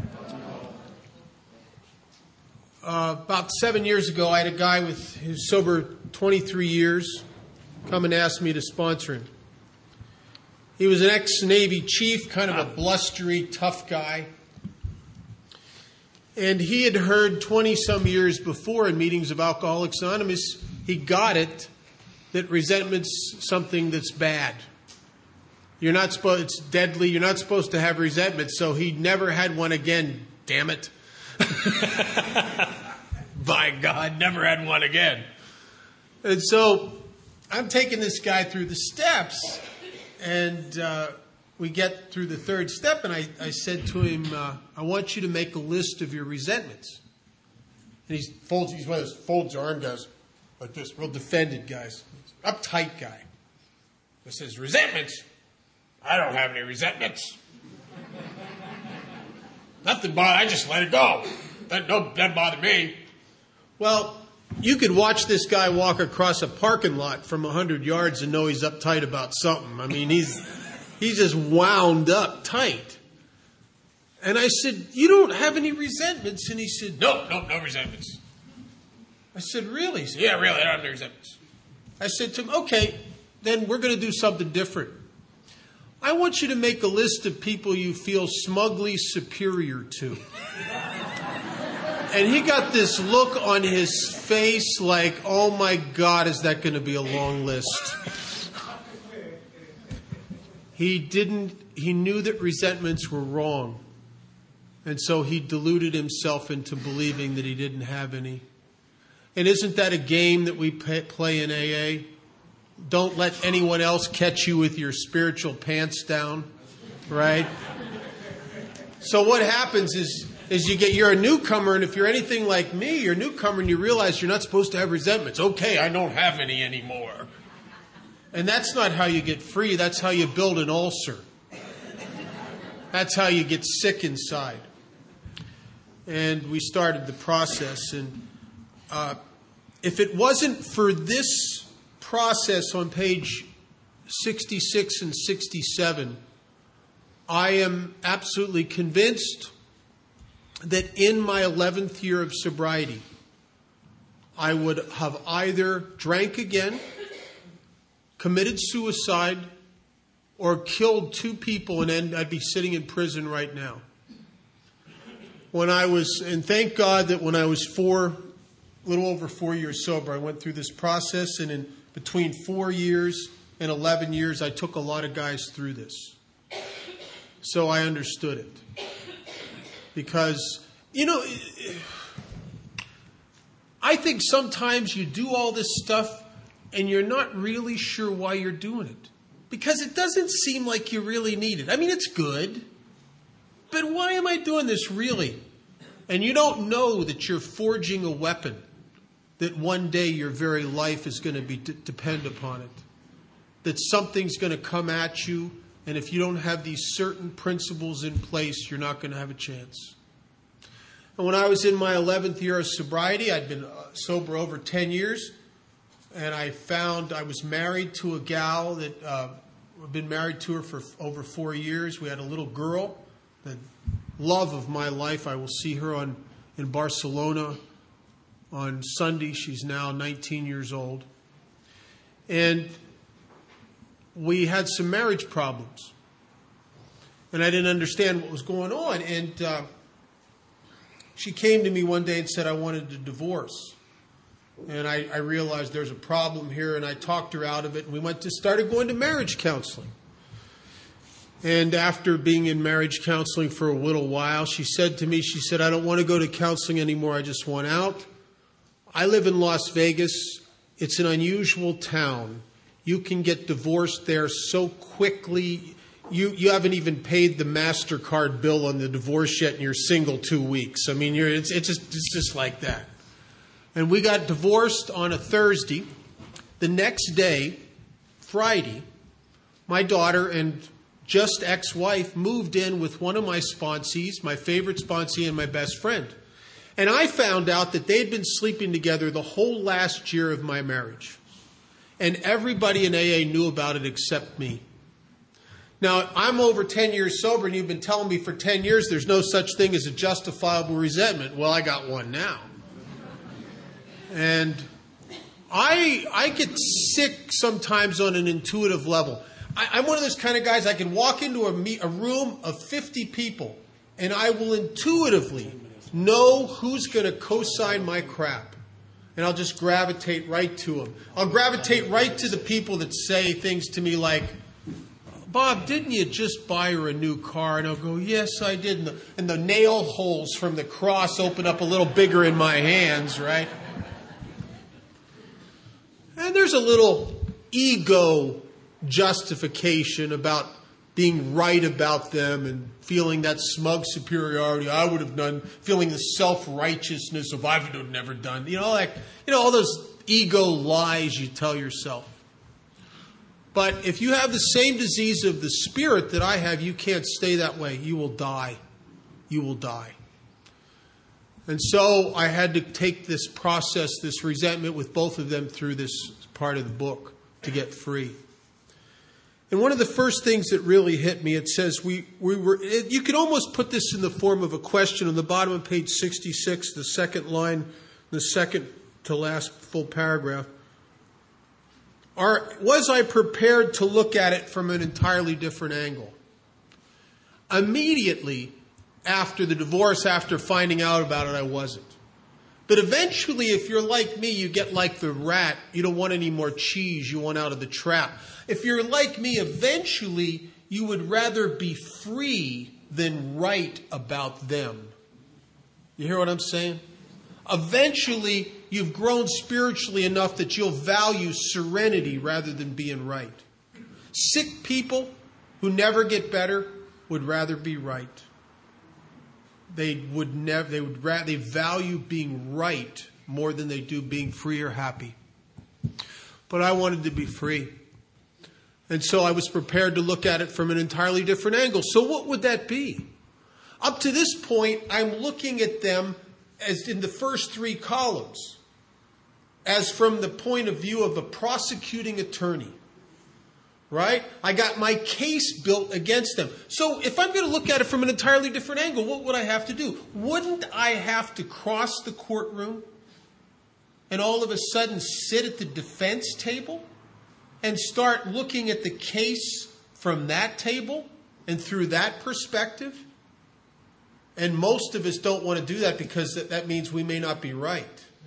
Uh, about seven years ago, I had a guy with who's sober twenty-three years come and ask me to sponsor him. He was an ex-Navy chief, kind of a blustery, tough guy. And he had heard twenty-some years before in meetings of Alcoholics Anonymous, he got it, that resentment's something that's bad. You're not supposed, it's deadly, you're not supposed to have resentment, so he never had one again, damn it. By God, never had one again. And so I'm taking this guy through the steps, and uh, we get through the third step, and I, I said to him, uh, I want you to make a list of your resentments. And he folds, he's one of those folds arm guys, like this, real defended guys, uptight guy. He says, resentments? I don't have any resentments. Nothing bothered, I just let it go. That no, doesn't bother me. Well, you could watch this guy walk across a parking lot from a hundred yards and know he's uptight about something. I mean, he's he's just wound up tight. And I said, you don't have any resentments? And he said, no, no, no resentments. I said, really? He said, yeah, really, I don't have any resentments. I said to him, okay, then we're going to do something different. I want you to make a list of people you feel smugly superior to. And he got this look on his face like, oh my God, is that going to be a long list? He didn't, he knew that resentments were wrong. And so he deluded himself into believing that he didn't have any. And isn't that a game that we play in A A? Don't let anyone else catch you with your spiritual pants down, right? So what happens is, is you get, you're a newcomer, and if you're anything like me, you're a newcomer and you realize you're not supposed to have resentments. Okay, I don't have any anymore. And that's not how you get free. That's how you build an ulcer. That's how you get sick inside. And we started the process. And uh, if it wasn't for this process on page sixty-six and sixty-seven, I am absolutely convinced that in my eleventh year of sobriety, I would have either drank again, committed suicide, or killed two people, and then I'd be sitting in prison right now. When I was, and thank God that when I was four, a little over four years sober, I went through this process, and in between four years and eleven years, I took a lot of guys through this. So I understood it. Because, you know, I think sometimes you do all this stuff and you're not really sure why you're doing it. Because it doesn't seem like you really need it. I mean, it's good. But why am I doing this really? And you don't know that you're forging a weapon, that one day your very life is going to be d- depend upon it. That something's going to come at you, and if you don't have these certain principles in place, you're not going to have a chance. And when I was in my eleventh year of sobriety, I'd been sober over ten years, and I found I was married to a gal that uh, I've been married to her for over four years. We had a little girl, the love of my life. I will see her on in Barcelona on Sunday. She's now nineteen years old. And we had some marriage problems. And I didn't understand what was going on. And uh, she came to me one day and said, I wanted a divorce. And I, I realized there's a problem here, and I talked her out of it. And we went to started going to marriage counseling. And after being in marriage counseling for a little while, she said to me, she said, I don't want to go to counseling anymore. I just want out. I live in Las Vegas. It's an unusual town. You can get divorced there so quickly. You you haven't even paid the MasterCard bill on the divorce yet, and you're single two weeks. I mean, you're, it's, it's, just, it's just like that. And we got divorced on a Thursday. The next day, Friday, my daughter and just ex-wife moved in with one of my sponsees, my favorite sponsee and my best friend. And I found out that they'd been sleeping together the whole last year of my marriage. And everybody in A A knew about it except me. Now, I'm over ten years sober, and you've been telling me for ten years there's no such thing as a justifiable resentment. Well, I got one now. And I I get sick sometimes on an intuitive level. I, I'm one of those kind of guys, I can walk into a, me, a room of fifty people, and I will intuitively know who's going to co-sign my crap. And I'll just gravitate right to them. I'll gravitate right to the people that say things to me like, Bob, didn't you just buy her a new car? And I'll go, yes, I did. And the, and the nail holes from the cross open up a little bigger in my hands, right? And there's a little ego justification about being right about them and feeling that smug superiority I would have done, feeling the self-righteousness of I would have never done. You know, like, you know, all those ego lies you tell yourself. But if you have the same disease of the spirit that I have, you can't stay that way. You will die. You will die. And so I had to take this process, this resentment with both of them through this part of the book to get free. And one of the first things that really hit me, it says we, we were, it, you could almost put this in the form of a question on the bottom of page sixty-six, the second line, the second to last full paragraph. Are, was I prepared to look at it from an entirely different angle? Immediately after the divorce, after finding out about it, I wasn't. But eventually, if you're like me, you get like the rat. You don't want any more cheese. You want out of the trap. If you're like me, eventually, you would rather be free than right about them. You hear what I'm saying? Eventually, you've grown spiritually enough that you'll value serenity rather than being right. Sick people who never get better would rather be right. They would never. They would rather. They value being right more than they do being free or happy. But I wanted to be free, and so I was prepared to look at it from an entirely different angle. So what would that be? Up to this point, I'm looking at them as in the first three columns, as from the point of view of a prosecuting attorney. right? I got my case built against them. So if I'm going to look at it from an entirely different angle, what would I have to do? Wouldn't I have to cross the courtroom and all of a sudden sit at the defense table and start looking at the case from that table and through that perspective? And most of us don't want to do that because that, that means we may not be right.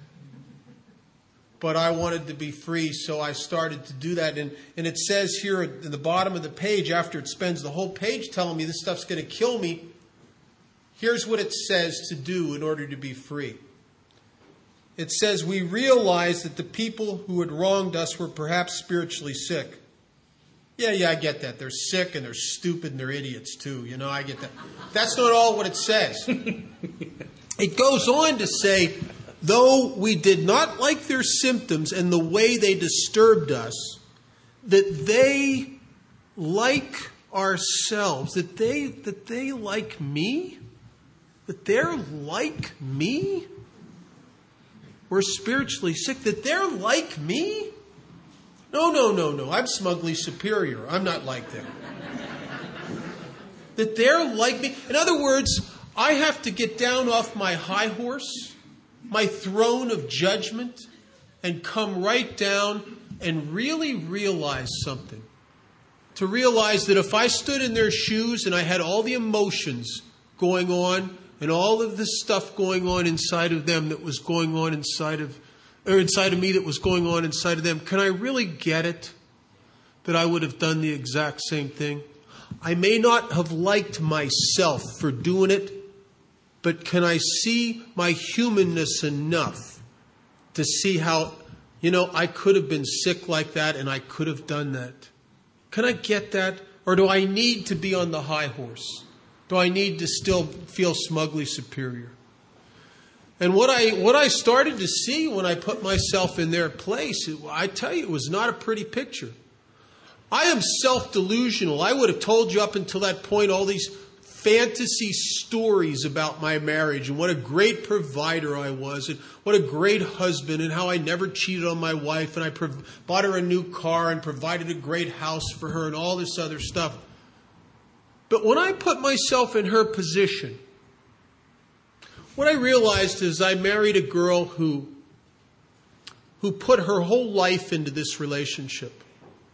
But I wanted to be free, so I started to do that. And, and it says here at the bottom of the page, after it spends the whole page telling me this stuff's going to kill me, here's what it says to do in order to be free. It says, we realized that the people who had wronged us were perhaps spiritually sick. Yeah, yeah, I get that. They're sick and they're stupid and they're idiots too. You know, I get that. That's not all what it says. It goes on to say, though we did not like their symptoms and the way they disturbed us, that they like ourselves, that they that they like me, that they're like me. We're spiritually sick, that they're like me. No, no, no, no. I'm smugly superior. I'm not like them. That they're like me. In other words, I have to get down off my high horse, my throne of judgment, and come right down and really realize something. To realize that if I stood in their shoes and I had all the emotions going on and all of this stuff going on inside of them that was going on inside of or inside of me that was going on inside of them, can I really get it that I would have done the exact same thing? I may not have liked myself for doing it, but can I see my humanness enough to see how, you know, I could have been sick like that and I could have done that? Can I get that? Or do I need to be on the high horse? Do I need to still feel smugly superior? And what I what I started to see when I put myself in their place, it, I tell you, it was not a pretty picture. I am self-delusional. I would have told you up until that point all these fantasy stories about my marriage and what a great provider I was and what a great husband and how I never cheated on my wife and I prov- bought her a new car and provided a great house for her and all this other stuff. But when I put myself in her position, what I realized is I married a girl who, who put her whole life into this relationship.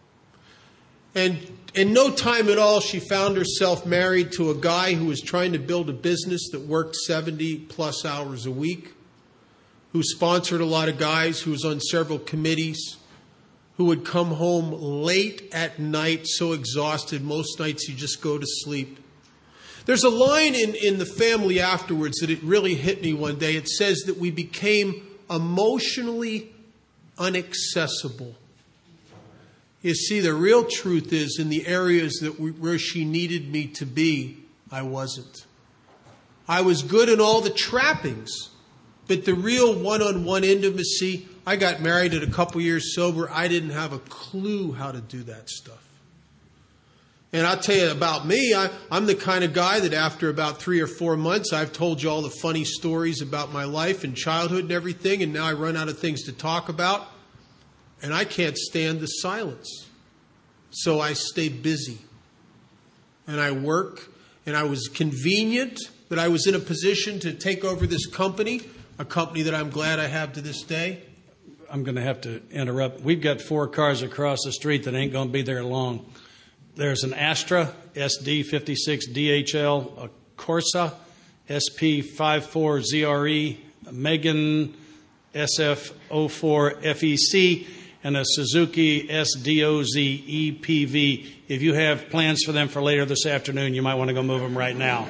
And in no time at all, she found herself married to a guy who was trying to build a business that worked seventy plus hours a week, who sponsored a lot of guys, who was on several committees, who would come home late at night, so exhausted, most nights you just go to sleep. There's a line in, in The Family afterwards that it really hit me one day. It says that we became emotionally inaccessible. You see, the real truth is in the areas that we, where she needed me to be, I wasn't. I was good in all the trappings, but the real one-on-one intimacy, I got married at a couple years sober. I didn't have a clue how to do that stuff. And I'll tell you about me, I, I'm the kind of guy that after about three or four months, I've told you all the funny stories about my life and childhood and everything, and now I run out of things to talk about, and I can't stand the silence. So I stay busy, and I work, and I was convenient that I was in a position to take over this company, a company that I'm glad I have to this day. I'm going to have to interrupt. We've got four cars across the street that ain't going to be there long. There's an Astra S D fifty-six D H L, a Corsa S P fifty-four Z R E, a Megan S F oh four F E C, and a Suzuki S D O Z E P V. If you have plans for them for later this afternoon, you might want to go move them right now.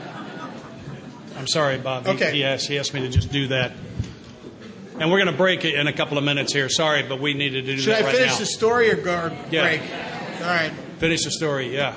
I'm sorry, Bob. Okay. He, he, asked, he asked me to just do that. And we're going to break it in a couple of minutes here. Sorry, but we needed to do Should that I right now. Should I finish the story or go or Yeah. break? All right. Finish the story, yeah.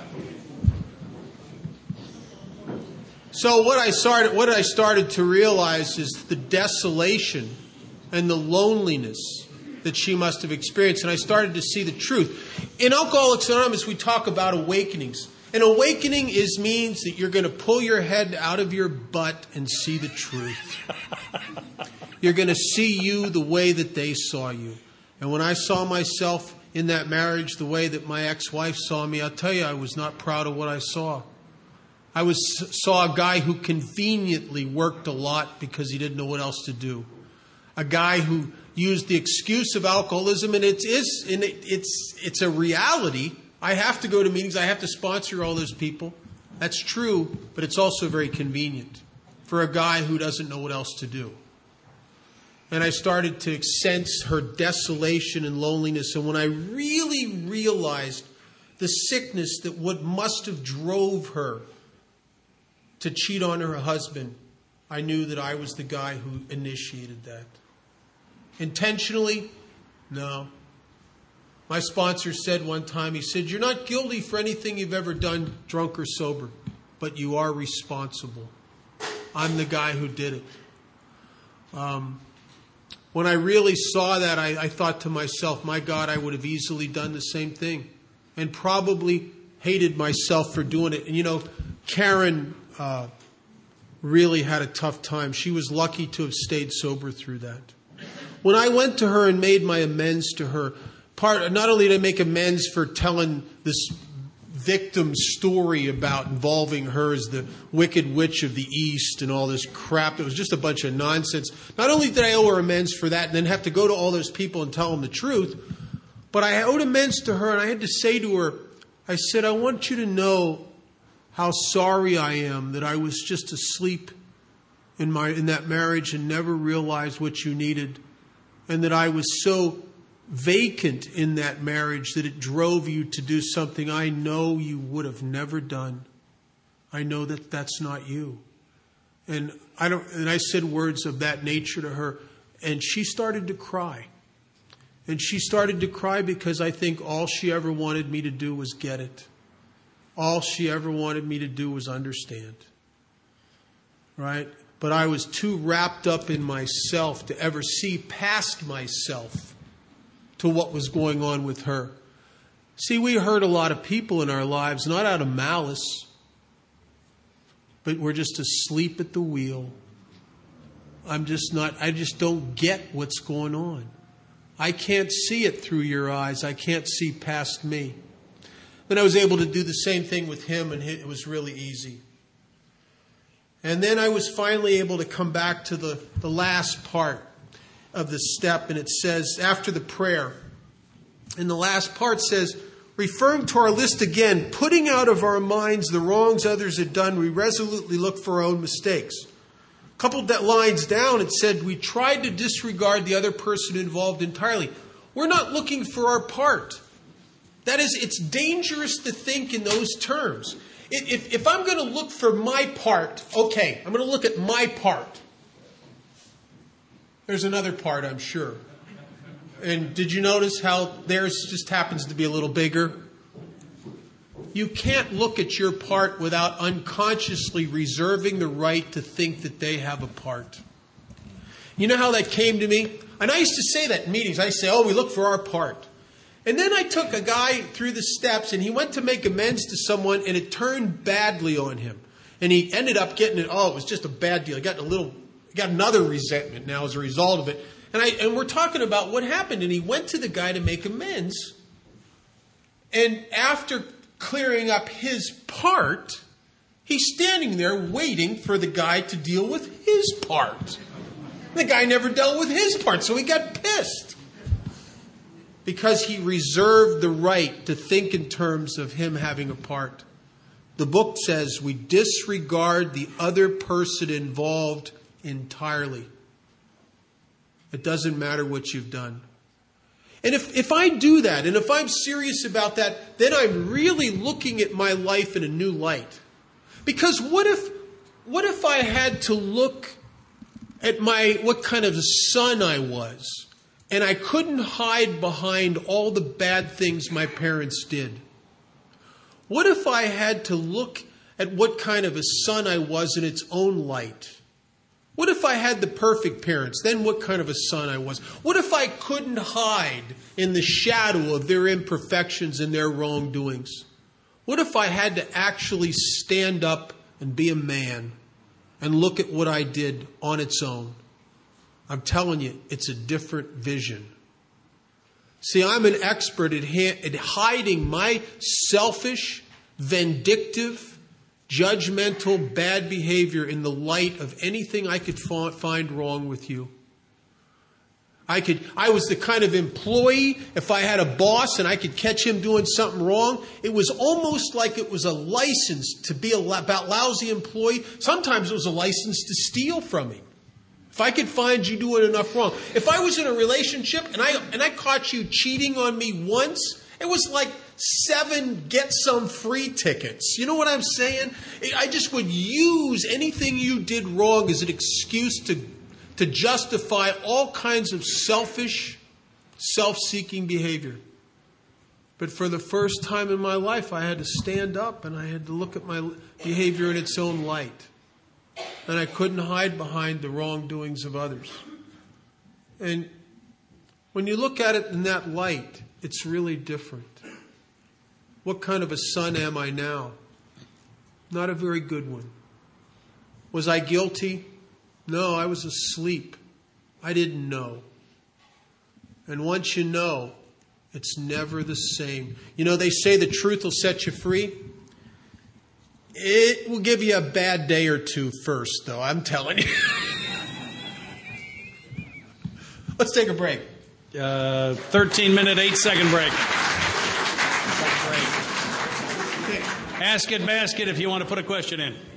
So what I started, what I started to realize is the desolation and the loneliness that she must have experienced, and I started to see the truth. In Alcoholics Anonymous, we talk about awakenings. An awakening is means that you're going to pull your head out of your butt and see the truth. You're going to see you the way that they saw you. And when I saw myself in that marriage the way that my ex-wife saw me, I'll tell you, I was not proud of what I saw. I was saw a guy who conveniently worked a lot because he didn't know what else to do. A guy who used the excuse of alcoholism, and it is, and it, it's it's a reality. I have to go to meetings. I have to sponsor all those people. That's true, but it's also very convenient for a guy who doesn't know what else to do. And I started to sense her desolation and loneliness. And when I really realized the sickness that what must have drove her to cheat on her husband, I knew that I was the guy who initiated that. Intentionally? No. My sponsor said one time, he said, "You're not guilty for anything you've ever done, drunk or sober, but you are responsible." I'm the guy who did it. Um, when I really saw that, I, I thought to myself, my God, I would have easily done the same thing and probably hated myself for doing it. And you know, Karen uh, really had a tough time. She was lucky to have stayed sober through that. When I went to her and made my amends to her, part not only did I make amends for telling this victim story about involving her as the wicked witch of the East and all this crap, it was just a bunch of nonsense. Not only did I owe her amends for that and then have to go to all those people and tell them the truth, but I owed amends to her, and I had to say to her, I said, I want you to know how sorry I am that I was just asleep in my in that marriage and never realized what you needed, and that I was so vacant in that marriage that it drove you to do something I know you would have never done. I know that that's not you. And I don't and I said words of that nature to her, and she started to cry. And she started to cry because I think all she ever wanted me to do was get it. All she ever wanted me to do was understand. Right? But I was too wrapped up in myself to ever see past myself to what was going on with her. See, we hurt a lot of people in our lives, not out of malice, but we're just asleep at the wheel. I'm just not, I just don't get what's going on. I can't see it through your eyes. I can't see past me. Then I was able to do the same thing with him, and it was really easy. And then I was finally able to come back to the, the last part of the step, and it says, after the prayer, in the last part says, referring to our list again, putting out of our minds the wrongs others had done, we resolutely look for our own mistakes. A couple of lines down, it said, we tried to disregard the other person involved entirely. We're not looking for our part. That is, it's dangerous to think in those terms. If, if I'm going to look for my part, okay, I'm going to look at my part. There's another part, I'm sure. And did you notice how theirs just happens to be a little bigger? You can't look at your part without unconsciously reserving the right to think that they have a part. You know how that came to me? And I used to say that in meetings. I say, oh, we look for our part. And then I took a guy through the steps, and he went to make amends to someone, and it turned badly on him. And he ended up getting it, oh, it was just a bad deal. He got a little, he got another resentment now as a result of it. And I and we're talking about what happened. And he went to the guy to make amends. And after clearing up his part, he's standing there waiting for the guy to deal with his part. The guy never dealt with his part, so he got pissed. Because he reserved the right to think in terms of him having a part. The book says we disregard the other person involved entirely. It doesn't matter what you've done. And if, if I do that, and if I'm serious about that, then I'm really looking at my life in a new light. Because what if, what if I had to look at my what kind of a son I was, and I couldn't hide behind all the bad things my parents did? What if I had to look at what kind of a son I was in its own light? What if I had the perfect parents? Then what kind of a son I was? What if I couldn't hide in the shadow of their imperfections and their wrongdoings? What if I had to actually stand up and be a man and look at what I did on its own? I'm telling you, it's a different vision. See, I'm an expert at, ha- at hiding my selfish, vindictive, judgmental, bad behavior in the light of anything I could fa- find wrong with you. I could. I was the kind of employee, if I had a boss and I could catch him doing something wrong, it was almost like it was a license to be a about lousy employee. Sometimes it was a license to steal from him. If I could find you doing enough wrong. If I was in a relationship and I and I caught you cheating on me once, it was like seven get some free tickets. You know what I'm saying? I just would use anything you did wrong as an excuse to to justify all kinds of selfish, self-seeking behavior. But for the first time in my life, I had to stand up and I had to look at my behavior in its own light. And I couldn't hide behind the wrongdoings of others. And when you look at it in that light, it's really different. What kind of a son am I now? Not a very good one. Was I guilty? No, I was asleep. I didn't know. And once you know, it's never the same. You know, they say the truth will set you free. It will give you a bad day or two first, though, I'm telling you. Let's take a break. Uh, thirteen minute, eight second break. Okay. Ask it basket if you want to put a question in.